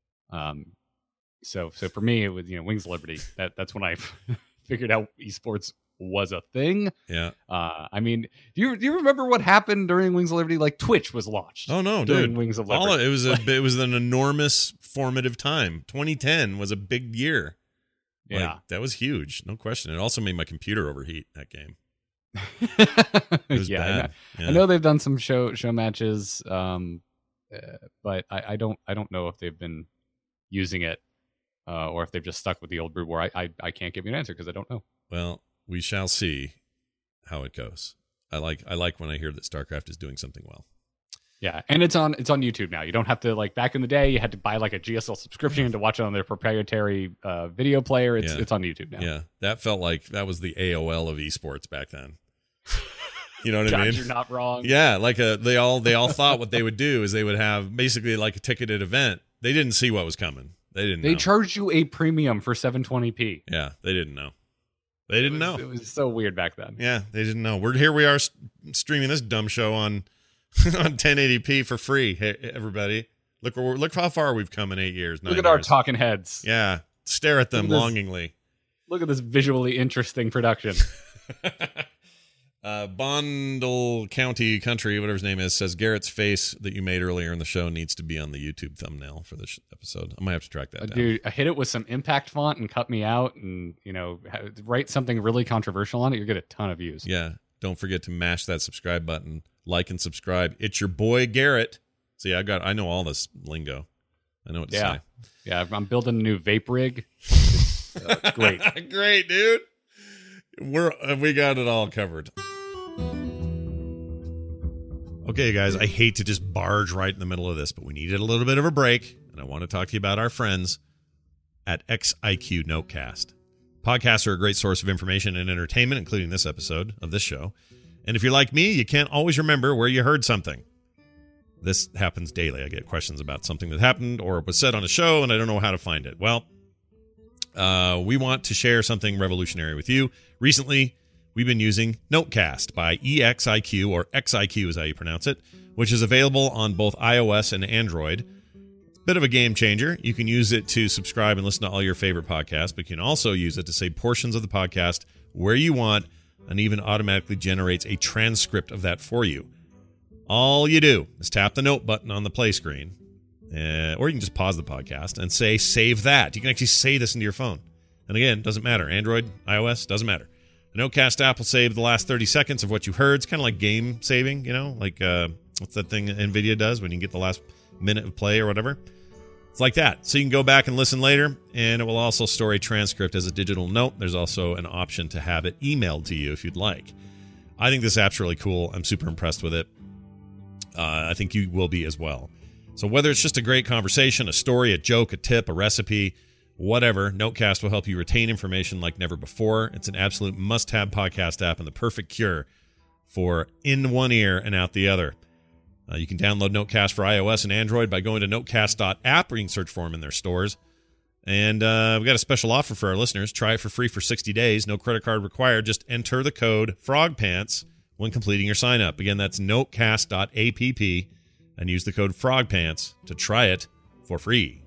So for me, it was Wings of Liberty. That's when I figured out esports was a thing. Yeah. I mean, do you remember what happened during Wings of Liberty? Like, Twitch was launched. Oh no, during dude! Wings of Liberty. It was an enormous formative time. 2010 was a big year. Yeah, that was huge, no question. It also made my computer overheat. That game. It was bad. I know they've done some show matches, but I don't know if they've been using it or if they've just stuck with the old Brood War. I can't give you an answer because I don't know. Well, we shall see how it goes. I like when I hear that StarCraft is doing something well. Yeah, and it's on YouTube now. You don't have to, like, back in the day, you had to buy like a GSL subscription to watch it on their proprietary video player. It's on YouTube now. Yeah, that felt like that was the AOL of esports back then. You know what I mean? You're not wrong. Yeah, like they all thought what they would do is they would have basically like a ticketed event. They didn't see what was coming. They charged you a premium for 720p. Yeah, they didn't know. They didn't know. It was so weird back then. Yeah, they didn't know. We are streaming this dumb show on 1080p for free. Hey, everybody, look how far we've come in 8 years. Look at our talking heads. Yeah, stare at them longingly. Look at this visually interesting production. Bondle County Country, whatever his name is, says Garrett's face that you made earlier in the show needs to be on the YouTube thumbnail for this episode. I might have to track that down. Dude, I hit it with some impact font and cut me out and, write something really controversial on it. You'll get a ton of views. Yeah. Don't forget to mash that subscribe button. Like and subscribe. It's your boy, Garrett. See, I know all this lingo. I know what to say. Yeah, I'm building a new vape rig. It's, great. Great, dude. We got it all covered. Okay, guys, I hate to just barge right in the middle of this, but we needed a little bit of a break, and I want to talk to you about our friends at XIQ Notecast. Podcasts are a great source of information and entertainment, including this episode of this show. And if you're like me, you can't always remember where you heard something. This happens daily. I get questions about something that happened or was said on a show, and I don't know how to find it. Well, we want to share something revolutionary with you. Recently, we've been using Notecast by EXIQ, or XIQ is how you pronounce it, which is available on both iOS and Android. It's a bit of a game changer. You can use it to subscribe and listen to all your favorite podcasts, but you can also use it to save portions of the podcast where you want, and even automatically generates a transcript of that for you. All you do is tap the note button on the play screen, or you can just pause the podcast and say, save that. You can actually save this into your phone. And again, doesn't matter. Android, iOS, doesn't matter. The Notecast app will save the last 30 seconds of what you heard. It's kind of like game saving, like what's that thing NVIDIA does when you get the last minute of play or whatever? It's like that. So you can go back and listen later, and it will also store a transcript as a digital note. There's also an option to have it emailed to you if you'd like. I think this app's really cool. I'm super impressed with it. I think you will be as well. So whether it's just a great conversation, a story, a joke, a tip, a recipe, whatever, Notecast will help you retain information like never before. It's an absolute must-have podcast app and the perfect cure for in one ear and out the other. You can download Notecast for iOS and Android by going to notecast.app, or you can search for them in their stores. And we've got a special offer for our listeners. Try it for free for 60 days. No credit card required. Just enter the code FROGPANTS when completing your sign-up. Again, that's notecast.app, and use the code FROGPANTS to try it for free.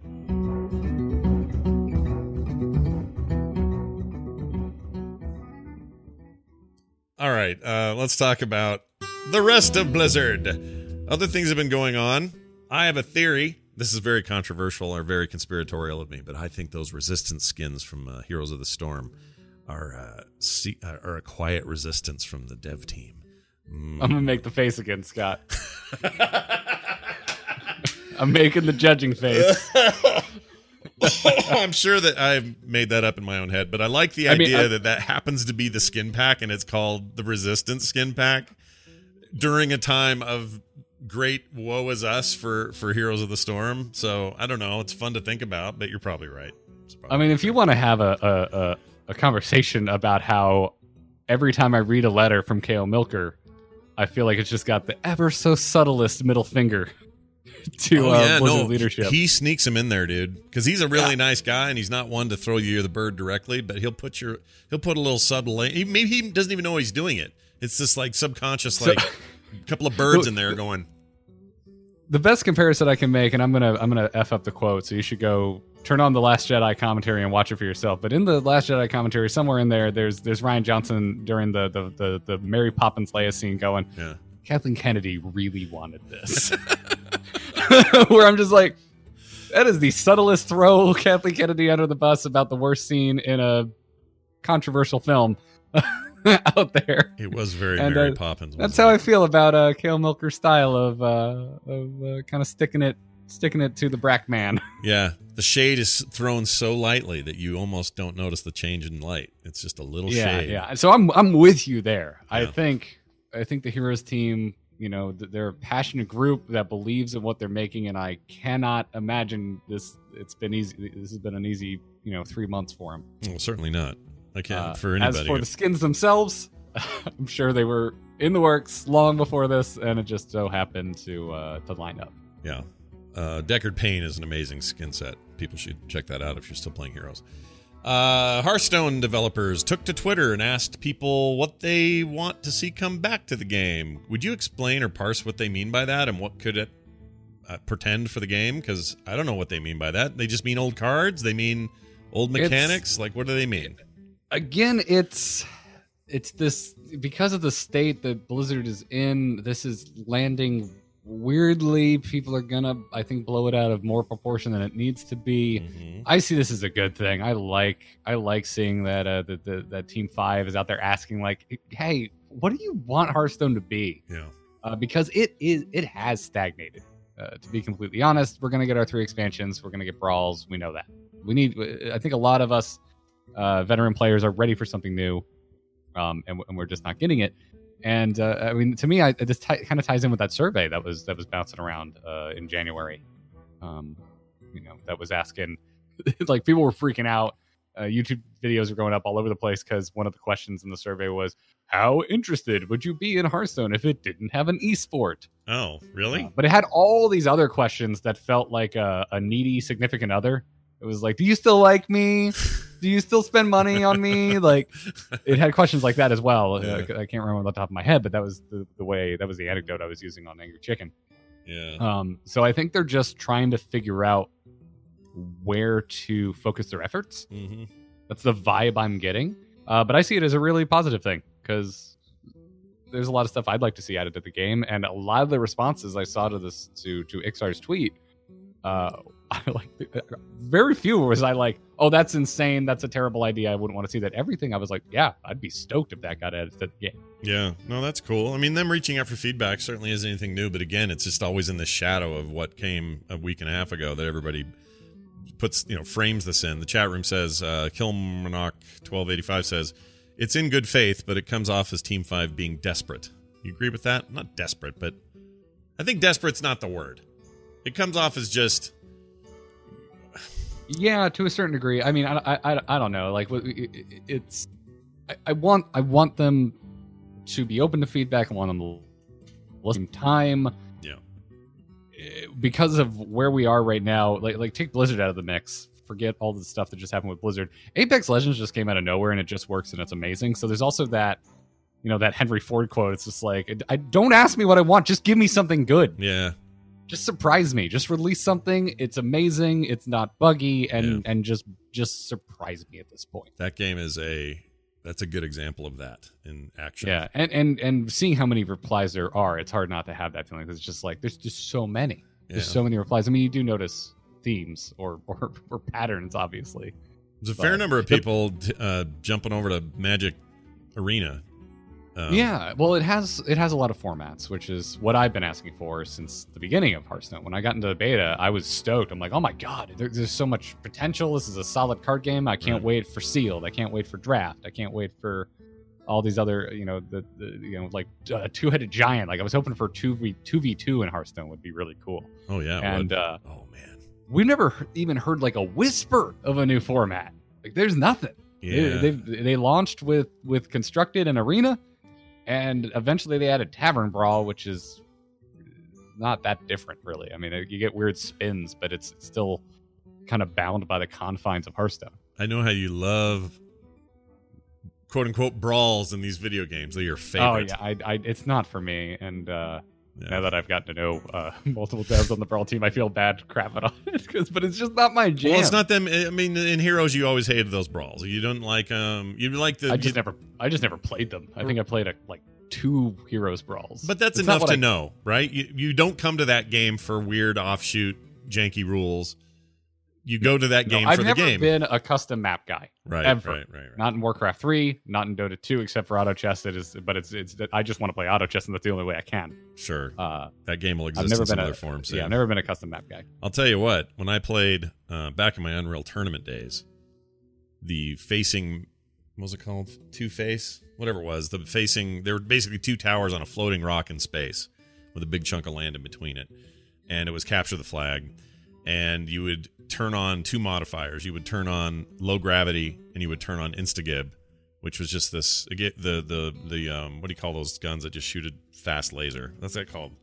All right, let's talk about the rest of Blizzard. Other things have been going on. I have a theory. This is very controversial or very conspiratorial of me, but I think those resistance skins from Heroes of the Storm are a quiet resistance from the dev team. I'm going to make the face again, Scott. I'm making the judging face. I'm sure that I've made that up in my own head, but I like the idea that happens to be the skin pack, and it's called the Resistance skin pack during a time of great woe is us for Heroes of the Storm. So I don't know. It's fun to think about, but you're probably right. If you want to have a conversation about how every time I read a letter from K.O. Milker, I feel like it's just got the ever so subtlest middle finger to Blizzard leadership. He sneaks him in there, dude, because he's a really nice guy, and he's not one to throw you the bird directly, but he'll put a little subtle. Maybe he doesn't even know he's doing it. It's this like subconscious, like a couple of birds in there going. The best comparison I can make, and I'm gonna F up the quote, so you should go turn on the Last Jedi commentary and watch it for yourself. But in the Last Jedi commentary, somewhere in there, there's Rian Johnson during the Mary Poppins Leia scene going, yeah, Kathleen Kennedy really wanted this. Where I'm just like, that is the subtlest throw Kathleen Kennedy under the bus about the worst scene in a controversial film out there. It was very Mary Poppins. That's how I feel about K.O. Milker's style of kind of sticking it to the Brack man. Yeah, the shade is thrown so lightly that you almost don't notice the change in light. It's just a little shade. Yeah. So I'm with you there. Yeah. I think the Heroes team, they're a passionate group that believes in what they're making, and I cannot imagine this. It's been easy. This has been an easy, 3 months for them. Well, certainly not. I can't for anybody. As for the skins themselves, I'm sure they were in the works long before this, and it just so happened to line up. Yeah. Deckard Payne is an amazing skin set. People should check that out if you're still playing Heroes. Hearthstone developers took to Twitter and asked people what they want to see come back to the game. Would you explain or parse what they mean by that, and what could it pretend for the game? Because I don't know what they mean by that. They just mean old cards? They mean old mechanics? What do they mean? Again, it's this, because of the state that Blizzard is in, this is landing weirdly. People are gonna, I think, blow it out of more proportion than it needs to be. I see this as a good thing. I like seeing that that Team 5 is out there asking, like, hey, what do you want Hearthstone to be? Yeah. Because it has stagnated. To be completely honest, we're gonna get our 3 expansions. We're gonna get brawls. We know that. I think a lot of us veteran players are ready for something new, and we're just not getting it. And I mean, to me, this kind of ties in with that survey that was bouncing around in January. That was asking, like, people were freaking out. YouTube videos were going up all over the place because one of the questions in the survey was, how interested would you be in Hearthstone if it didn't have an esport? Oh, really? But it had all these other questions that felt like a needy significant other. It was like, do you still like me? Do you still spend money on me? Like, it had questions like that as well. Yeah. I can't remember on the top of my head, but that was the anecdote I was using on Angry Chicken. Yeah. So I think they're just trying to figure out where to focus their efforts. Mm-hmm. That's the vibe I'm getting. But I see it as a really positive thing because there's a lot of stuff I'd like to see added to the game, and a lot of the responses I saw to this to Ixar's tweet, very few was I like, oh, that's insane, that's a terrible idea, I wouldn't want to see that. Everything I was like, yeah, I'd be stoked if that got added to the game. Yeah, no, that's cool. I mean, them reaching out for feedback certainly isn't anything new, but again, it's just always in the shadow of what came a week and a half ago that everybody puts, frames this in. The chat room says, Kilmarnock1285 says, it's in good faith, but it comes off as Team 5 being desperate. You agree with that? Not desperate, but I think desperate's not the word. It comes off as just... Yeah, to a certain degree. I mean, I don't know. Like, it's... I want them to be open to feedback. I want them to listen time. Yeah. Because of where we are right now, like take Blizzard out of the mix. Forget all the stuff that just happened with Blizzard. Apex Legends just came out of nowhere and it just works and it's amazing. So there's also that, that Henry Ford quote. It's just like, I don't ask me what I want. Just give me something good. Yeah. Just surprise me. Just release something. It's amazing. It's not buggy, and just surprise me at this point. That game that's a good example of that in action. Yeah, and seeing how many replies there are, it's hard not to have that feeling. It's just like there's just so many. There's so many replies. I mean, you do notice themes or patterns, obviously. There's a fair number of people jumping over to Magic Arena. Yeah, well, it has a lot of formats, which is what I've been asking for since the beginning of Hearthstone. When I got into the beta, I was stoked. I'm like, oh my god, there's so much potential. This is a solid card game. I can't wait for Sealed. I can't wait for Draft. I can't wait for all these other, like a two-headed giant. Like I was hoping for 2v2 in Hearthstone would be really cool. Oh yeah, and oh man, we've never even heard like a whisper of a new format. Like there's nothing. Yeah, they launched with Constructed and Arena. And eventually they added Tavern Brawl, which is not that different, really. I mean, you get weird spins, but it's still kind of bound by the confines of Hearthstone. I know how you love quote-unquote brawls in these video games. They're your favorite. Oh, yeah. I it's not for me. And now that I've gotten to know multiple devs on the Brawl team, I feel bad crapping on it. But it's just not my jam. Well, it's not them. I mean, in Heroes, you always hated those brawls. You don't like you like the. I just never played them. I think I played like 2 Heroes brawls. But that's enough to know, right? You don't come to that game for weird offshoot janky rules. You go to that game for the game. I've never been a custom map guy. Right, ever. right. Not in Warcraft 3, not in Dota 2, except for auto chess. But it's I just want to play auto chess, and that's the only way I can. Sure. That game will exist in some other form. So. Yeah, I've never been a custom map guy. I'll tell you what. When I played back in my Unreal Tournament days, the facing, what was it called? Two-face? Whatever it was. There were basically 2 towers on a floating rock in space with a big chunk of land in between it. And it was capture the flag. And you would turn on 2 modifiers. You would turn on low gravity, and you would turn on Instagib, which was just this the what do you call those guns that just shoot a fast laser? What's that called?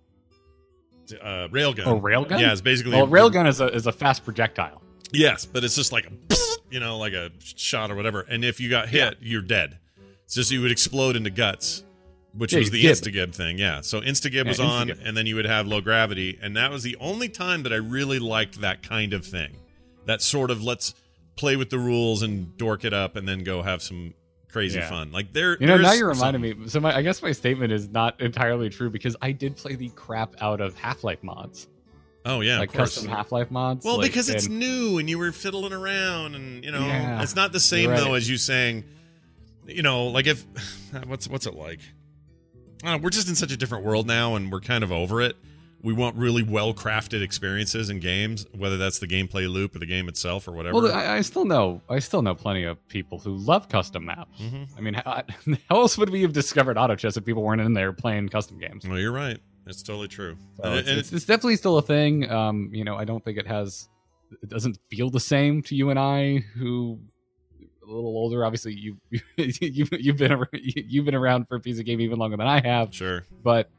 Railgun. Oh, railgun? Yeah, it's basically. Well, railgun is a fast projectile. Yes, but it's just like like a shot or whatever. And if you got hit, you're dead. It's just you would explode into guts. Which was the Instagib thing, yeah. So Instagib was on, and then you would have low gravity, and that was the only time that I really liked that kind of thing. That sort of let's play with the rules and dork it up, and then go have some crazy fun. Like there, now you're reminding me. So I guess my statement is not entirely true because I did play the crap out of Half-Life mods. Oh yeah, like custom Half-Life mods. Well, because it's new and you were fiddling around, and it's not the same though as you saying, like if what's it like? We're just in such a different world now, and we're kind of over it. We want really well-crafted experiences in games, whether that's the gameplay loop or the game itself or whatever. Well, I still know plenty of people who love custom maps. Mm-hmm. I mean, how else would we have discovered auto chess if people weren't in there playing custom games? Well, you're right. It's totally true. So it's definitely still a thing. I don't think it doesn't feel the same to you and I, who a little older. Obviously, you've been around for a piece of game even longer than I have. Sure, but.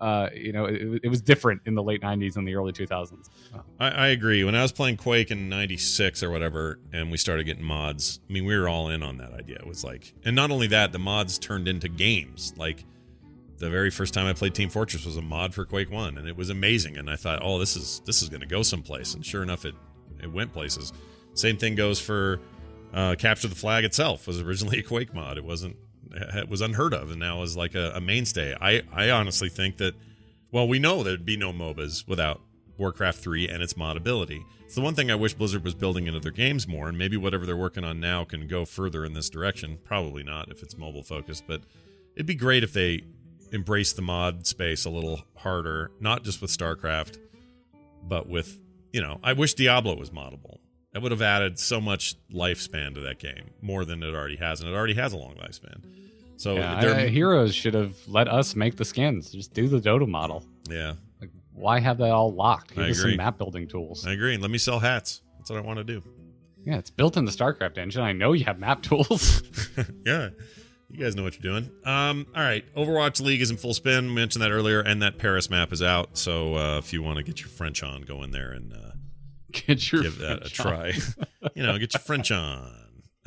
It was different in the late 90s and the early 2000s. I agree. When I was playing Quake in 96 or whatever, and we started getting mods, I mean, we were all in on that idea. It was like, and not only that, the mods turned into games. Like, the very first time I played Team Fortress was a mod for Quake 1, and it was amazing. And I thought, oh, this is going to go someplace. And sure enough, it went places. Same thing goes for Capture the Flag itself. Was originally a Quake mod. It was unheard of, and now is like a mainstay. I honestly think that, well, we know there'd be no MOBAs without Warcraft 3 and its modability. It's the one thing I wish Blizzard was building into their games more, and maybe whatever they're working on now can go further in this direction. Probably not if it's mobile focused, but it'd be great if they embrace the mod space a little harder, not just with StarCraft, but with, I wish Diablo was moddable. That would have added so much lifespan to that game, more than it already has, and it already has a long lifespan. So Heroes should have let us make the skins. Just do the Dota model. Yeah. Like, why have that all locked? Give us some map building tools. I agree. Let me sell hats. That's what I want to do. Yeah, it's built in the StarCraft engine. I know you have map tools. Yeah. You guys know what you're doing. All right. Overwatch League is in full spin. We mentioned that earlier, and that Paris map is out. So if you want to get your French on, go in there and give that a try. Get your French on.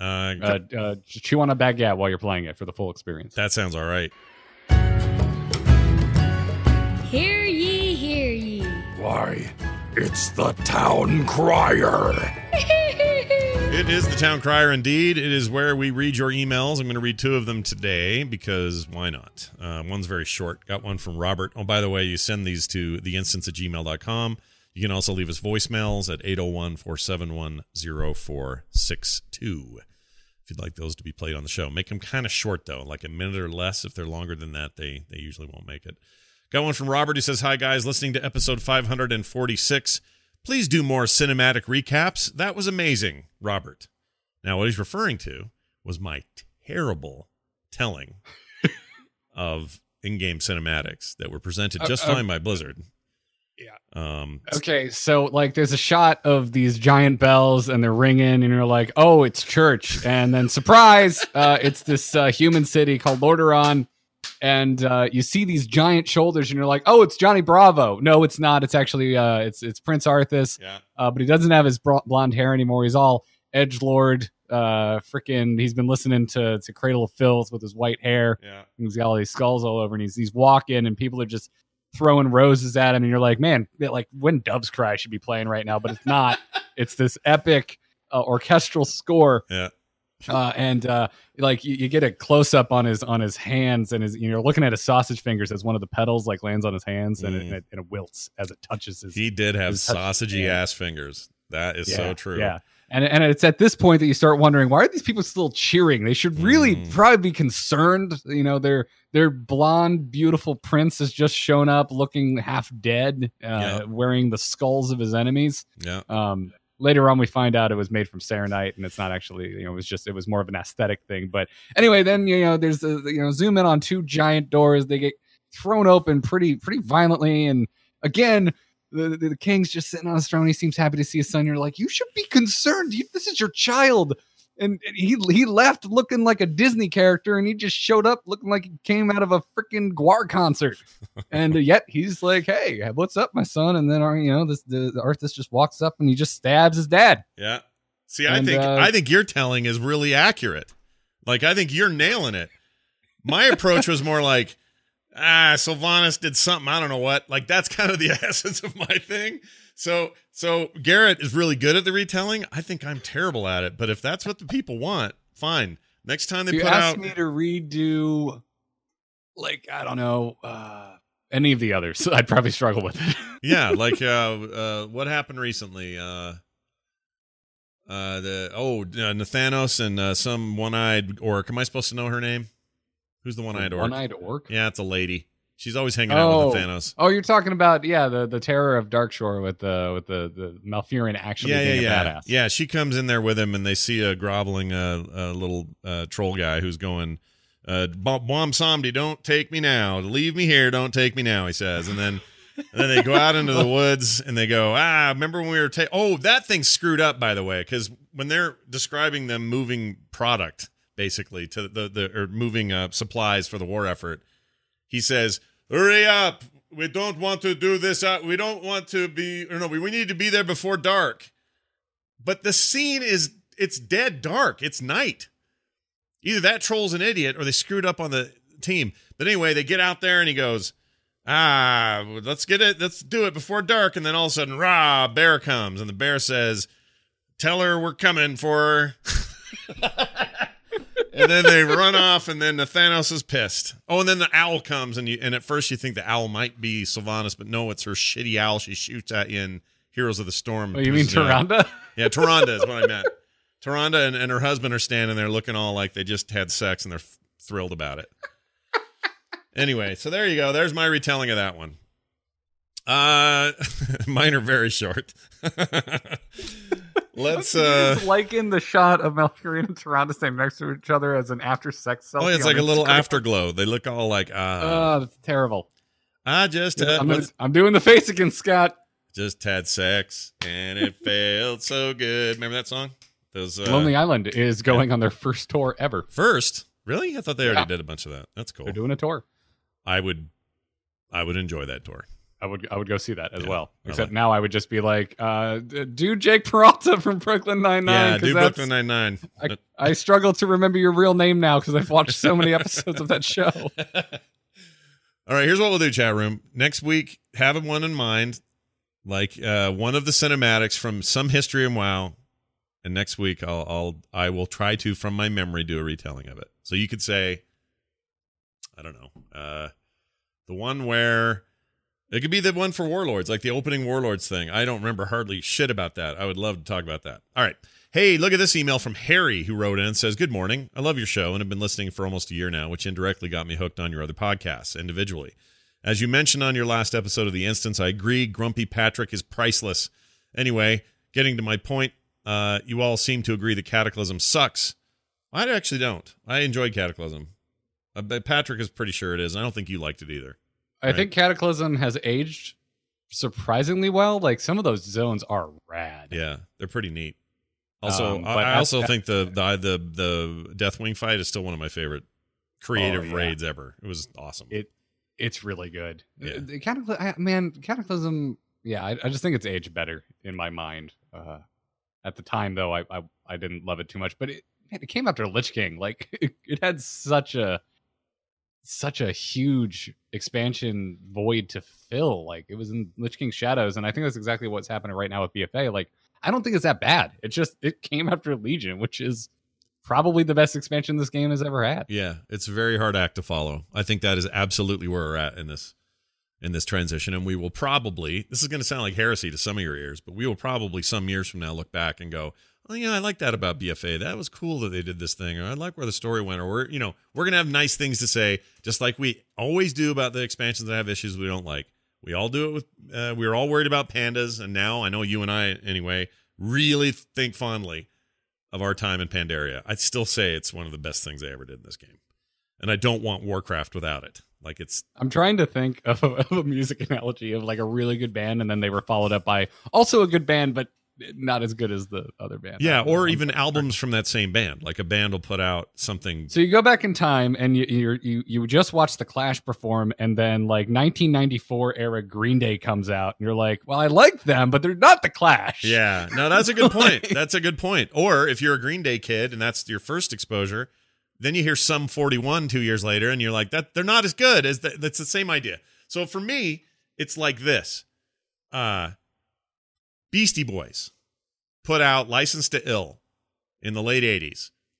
Chew on a baguette while you're playing it for the full experience. That sounds all right. Hear ye, hear ye. Why, it's the Town Crier. It is the Town Crier indeed. It is where we read your emails. I'm going to read 2 of them today because why not? One's very short. Got one from Robert. Oh, by the way, you send these to theinstance@gmail.com. You can also leave us voicemails at 801-471-0462 if you'd like those to be played on the show. Make them kind of short, though, like a minute or less. If they're longer than that, they usually won't make it. Got one from Robert who says, hi, guys. Listening to episode 546. Please do more cinematic recaps. That was amazing, Robert. Now, what he's referring to was my terrible telling of in-game cinematics that were presented just fine by Blizzard. Yeah. Okay, so like there's a shot of these giant bells and they're ringing and you're like, oh, it's church. And then surprise, it's this human city called Lordaeron. And you see these giant shoulders and you're like, oh, it's Johnny Bravo. No, it's not. It's actually it's Prince Arthur. Yeah. But he doesn't have his blonde hair anymore. He's all edgelord. He's been listening to Cradle of Filth with his white hair. Yeah. He's got all these skulls all over and he's walking and people are just throwing roses at him and you're like, man, like When Doves Cry should be playing right now, but it's not. It's this epic orchestral score. Yeah. Like you get a close up on his hands and you're looking at his sausage fingers as one of the petals like lands on his hands and it wilts as it touches his. He did have sausagey ass fingers. That is so true. Yeah. And it's at this point that you start wondering, why are these people still cheering? They should really probably be concerned. Their blonde, beautiful prince has just shown up looking half dead, wearing the skulls of his enemies. Yeah. Later on, we find out it was made from Serenite, and it's not actually, it was more of an aesthetic thing. But anyway, then, there's zoom in on 2 giant doors. They get thrown open pretty violently. And again, the king's just sitting on his throne. He seems happy to see his son. You're like, you should be concerned. This is your child. And he left looking like a Disney character, and he just showed up looking like he came out of a freaking Gwar concert. And yet he's like, "Hey, what's up, my son?" And then the Arthas just walks up and he just stabs his dad. Yeah. See, I think your telling is really accurate. Like, I think you're nailing it. My approach was more like, Sylvanas did something, I don't know what. Like, that's kind of the essence of my thing. So Garrett is really good at the retelling. I think I'm terrible at it. But if that's what the people want, fine. Next time they If you put asked out, me to redo, like, I don't know, any of the others, I'd probably struggle with it. yeah, like what happened recently? Nathanos and some one-eyed orc. Am I supposed to know her name? Who's the one-eyed orc? One-eyed orc? Yeah, it's a lady. She's always hanging out with Nathanos. Oh, you're talking about the Terror of Darkshore with the Malfurion actually being a badass. Yeah, she comes in there with him, and they see a groveling little troll guy who's going, "Bom Somdi, don't take me now. Leave me here. Don't take me now." He says, and then they go out into the woods, and they go, remember when we were that thing's screwed up, by the way, because when they're describing them moving product, basically to or moving supplies for the war effort, he says, "Hurry up. We don't want to do this. We don't want to be, we need to be there before dark." But the scene it's dead dark. It's night. Either that troll's an idiot or they screwed up on the team. But anyway, they get out there and he goes, let's do it before dark. And then all of a sudden, bear comes. And the bear says, "Tell her we're coming for her." And then they run off, and then Nathanos is pissed. Oh, and then the owl comes, and at first you think the owl might be Sylvanas, but no, it's her shitty owl she shoots at you in Heroes of the Storm. Oh, you mean Tyrande? Yeah, Tyrande is what I meant. Tyrande and her husband are standing there looking all like they just had sex, and they're thrilled about it. Anyway, so there you go. There's my retelling of that one. Mine are very short. Let's liken the shot of Malfurion and Tyrande standing next to each other as an after sex selfie. Oh, it's like a little afterglow. They look all like that's terrible. I'm doing the face again, Scott. Just had sex and it felt so good. Remember that song? Those Lonely Island is going on their first tour ever. First? Really? I thought they already did a bunch of that. That's cool. They're doing a tour. I would enjoy that tour. I would go see that as well. Except now I would just be like, do Jake Peralta from Brooklyn Nine-Nine. Yeah, do Brooklyn Nine-Nine. I struggle to remember your real name now because I've watched so many episodes of that show. All right, here's what we'll do, chat room. Next week, have one in mind, like one of the cinematics from some history in WoW. And next week, I will try to, from my memory, do a retelling of it. So you could say, I don't know, the one where... It could be the one for Warlords, like the opening Warlords thing. I don't remember hardly shit about that. I would love to talk about that. All right. Hey, look at this email from Harry, who wrote in and says, "Good morning. I love your show and have been listening for almost a year now, which indirectly got me hooked on your other podcasts individually. As you mentioned on your last episode of The Instance, I agree Grumpy Patrick is priceless. Anyway, getting to my point, you all seem to agree that Cataclysm sucks. I actually don't. I enjoyed Cataclysm. Patrick is pretty sure it is. I don't think you liked it either. I think Cataclysm has aged surprisingly well. Like, some of those zones are rad. Yeah, they're pretty neat. Also, I also think the Deathwing fight is still one of my favorite creative raids ever. It was awesome. It's really good. Yeah. Cataclysm. Yeah, I just think it's aged better in my mind. At the time, though, I didn't love it too much. But it came after Lich King. Like, it had such a huge expansion void to fill. Like, it was in Lich King Shadows, and I think that's exactly what's happening right now with BFA. Like, I don't think it's that bad. It came after Legion, which is probably the best expansion this game has ever had. Yeah, it's a very hard act to follow. I think that is absolutely where we're at in this transition, and we will probably, this is going to sound like heresy to some of your ears, but we will probably some years from now look back and go, "Oh yeah, I like that about BFA. That was cool that they did this thing," or "I like where the story went," or we're going to have nice things to say, just like we always do about the expansions that have issues we don't like. We all do it with, we were all worried about pandas, and now I know you and I, anyway, really think fondly of our time in Pandaria. I'd still say it's one of the best things they ever did in this game. And I don't want Warcraft without it. Like, I'm trying to think of a music analogy of like a really good band, and then they were followed up by also a good band, but not as good as the other band. Yeah, or even albums from that same band. Like, a band will put out something. So you go back in time and you just watch The Clash perform, and then like 1994 era Green Day comes out, and you're like, well, I like them, but they're not The Clash. Yeah, no, that's a good point. That's a good point. Or if you're a Green Day kid and that's your first exposure, then you hear Sum 41 2 years later, and you're like, that they're not as good as that's the same idea. So for me, it's like this. Beastie Boys put out License to Ill in the late 80s.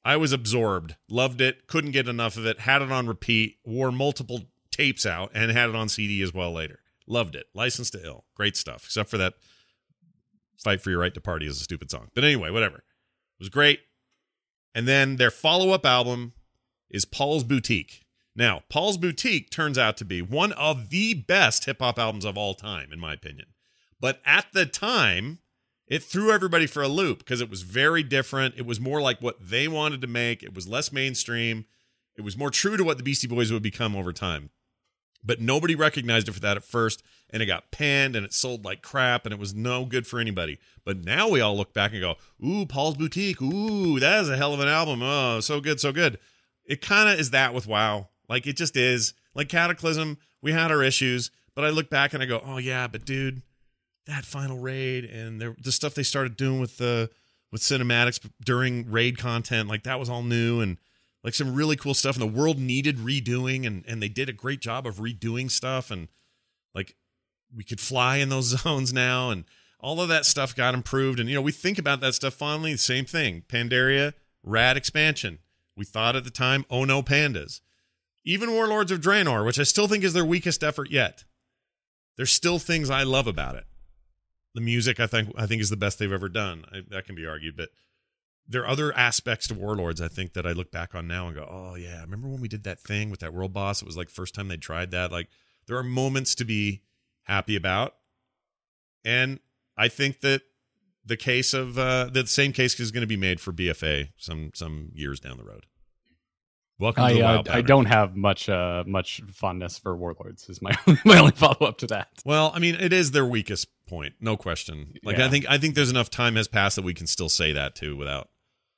I was absorbed, loved it, couldn't get enough of it, had it on repeat, wore multiple tapes out, and had it on CD as well later. Loved it. Licensed to Ill. Great stuff, except for that Fight for Your Right to Party is a stupid song. But anyway, whatever. It was great. And then their follow-up album is Paul's Boutique. Now, Paul's Boutique turns out to be one of the best hip-hop albums of all time, in my opinion. But at the time, it threw everybody for a loop because it was very different. It was more like what they wanted to make. It was less mainstream. It was more true to what the Beastie Boys would become over time. But nobody recognized it for that at first, and it got panned, and it sold like crap, and it was no good for anybody. But now we all look back and go, ooh, Paul's Boutique, ooh, that is a hell of an album. Oh, so good, so good. It kind of is that with WoW. Like, it just is. Like Cataclysm, we had our issues, but I look back and I go, oh, yeah, but dude, that final raid and the stuff they started doing with cinematics during raid content, like that was all new and like some really cool stuff. And the world needed redoing, and they did a great job of redoing stuff. And like we could fly in those zones now, and all of that stuff got improved. And, we think about that stuff fondly. The same thing. Pandaria, rad expansion. We thought at the time, oh no, pandas. Even Warlords of Draenor, which I still think is their weakest effort yet. There's still things I love about it. The music, I think is the best they've ever done. That can be argued, but there are other aspects to Warlords, I think, that I look back on now and go, oh, yeah, remember when we did that thing with that world boss? It was like first time they tried that. Like, there are moments to be happy about. And I think that the case of the same case is going to be made for BFA some years down the road. Welcome to the WoW pattern. I don't have much fondness for Warlords. Is my only follow up to that. Well, I mean, it is their weakest point, no question. Like, yeah. I think there's enough time has passed that we can still say that too, without,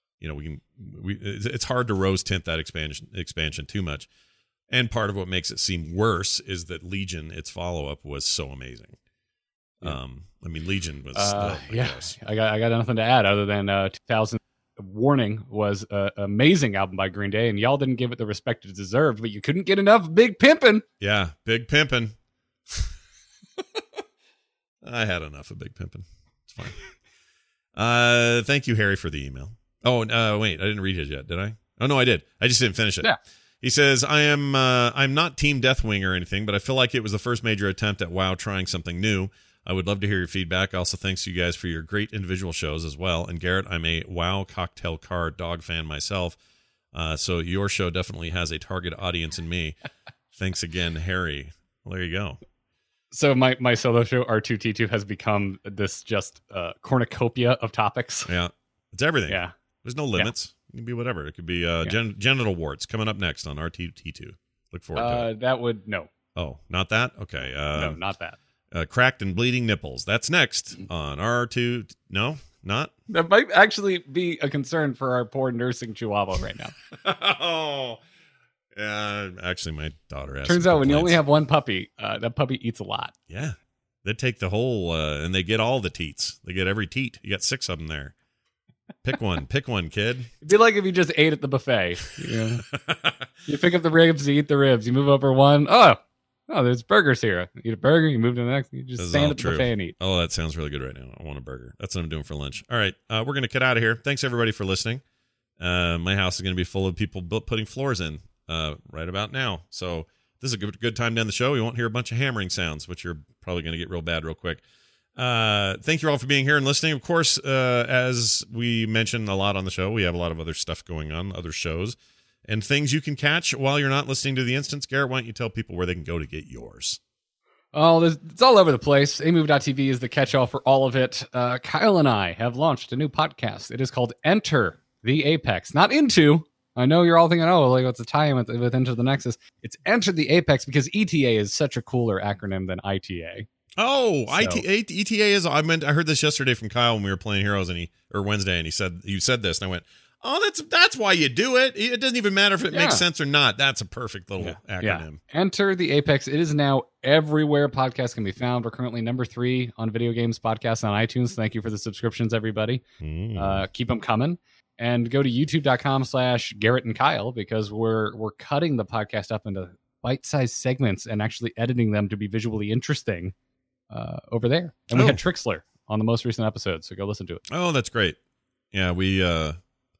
it's hard to rose tint that expansion too much. And part of what makes it seem worse is that Legion, its follow up, was so amazing. Yeah. Legion was. I got nothing to add other than 2000. Warning was an amazing album by Green Day, and y'all didn't give it the respect it deserved, but you couldn't get enough Big Pimpin'. Yeah, Big Pimpin'. I had enough of Big Pimpin'. It's fine. Thank you, Harry, for the email. Oh, wait, I didn't read his yet, did I? Oh, no, I did. I just didn't finish it. Yeah. He says, I'm not Team Deathwing or anything, but I feel like it was the first major attempt at WoW trying something new. I would love to hear your feedback. Also, thanks to you guys for your great individual shows as well. And Garrett, I'm a WoW cocktail card dog fan myself, so your show definitely has a target audience in me. Thanks again, Harry. Well, there you go. So my solo show, R2T2, has become this just cornucopia of topics. Yeah, it's everything. Yeah, there's no limits. Yeah. It can be whatever. It could be genital warts coming up next on R2T2. Look forward to it. That would no. Oh, not that? Okay. No, not that. Cracked and bleeding nipples. That's next on R2. No, not. That might actually be a concern for our poor nursing Chihuahua right now. Oh, yeah. Actually, my daughter has. Turns out when you only have one puppy, that puppy eats a lot. Yeah, they take the whole, and they get all the teats. They get every teat. You got 6 of them there. Pick one, kid. It'd be like if you just ate at the buffet. You pick up the ribs, you eat the ribs. You move over one. Oh, there's burgers here. You eat a burger, you move to the next, you just stand at the buffet and eat. Oh, that sounds really good right now. I want a burger. That's what I'm doing for lunch. All right, we're going to get out of here. Thanks, everybody, for listening. My house is going to be full of people putting floors in right about now. So this is a good time to end the show. We won't hear a bunch of hammering sounds, which you're probably going to get real bad real quick. Thank you all for being here and listening. Of course, as we mentioned a lot on the show, we have a lot of other stuff going on, other shows, and things you can catch while you're not listening to the instance. Garrett, why don't you tell people where they can go to get yours? Oh, it's all over the place. amove.tv is the catch-all for all of it. Kyle and I have launched a new podcast. It is called Enter the Apex. Not Into. I know you're all thinking, what's the tie-in with Enter the Nexus? It's Enter the Apex because ETA is such a cooler acronym than ITA. Oh, so. ETA is. I heard this yesterday from Kyle when we were playing Heroes, or Wednesday, and you said this, and I went, oh, that's why you do it. It doesn't even matter if it makes sense or not. That's a perfect little acronym. Yeah. Enter the Apex. It is now everywhere podcasts can be found. We're currently number 3 on video games podcasts on iTunes. Thank you for the subscriptions, everybody. Keep them coming. And go to youtube.com/Garrett and Kyle because we're cutting the podcast up into bite-sized segments and actually editing them to be visually interesting over there. And we had Trixler on the most recent episode, so go listen to it. Oh, that's great. Yeah, we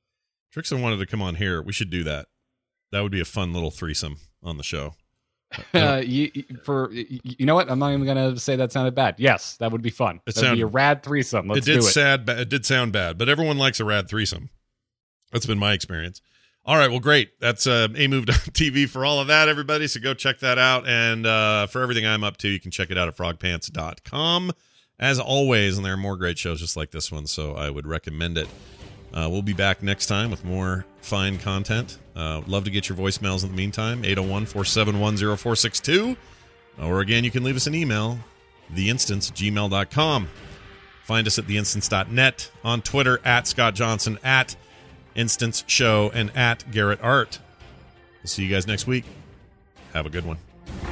Trixon wanted to come on here. We should do that. That would be a fun little threesome on the show. You know what? I'm not even going to say that sounded bad. Yes, that would be fun. That would be a rad threesome. Let's do it. It did sound bad, but everyone likes a rad threesome. That's been my experience. All right, well, great. That's amove.tv for all of that, everybody. So go check that out. And for everything I'm up to, you can check it out at frogpants.com. As always, and there are more great shows just like this one, so I would recommend it. We'll be back next time with more fine content. Love to get your voicemails in the meantime, 801-471-0462. Or again, you can leave us an email, theinstance@gmail.com. Find us at theinstance.net, on Twitter, at Scott Johnson, at Instance Show, and at Garrett Art. We'll see you guys next week. Have a good one.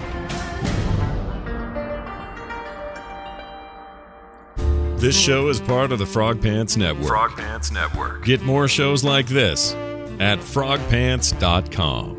This show is part of the Frog Pants Network. Frog Pants Network. Get more shows like this at frogpants.com.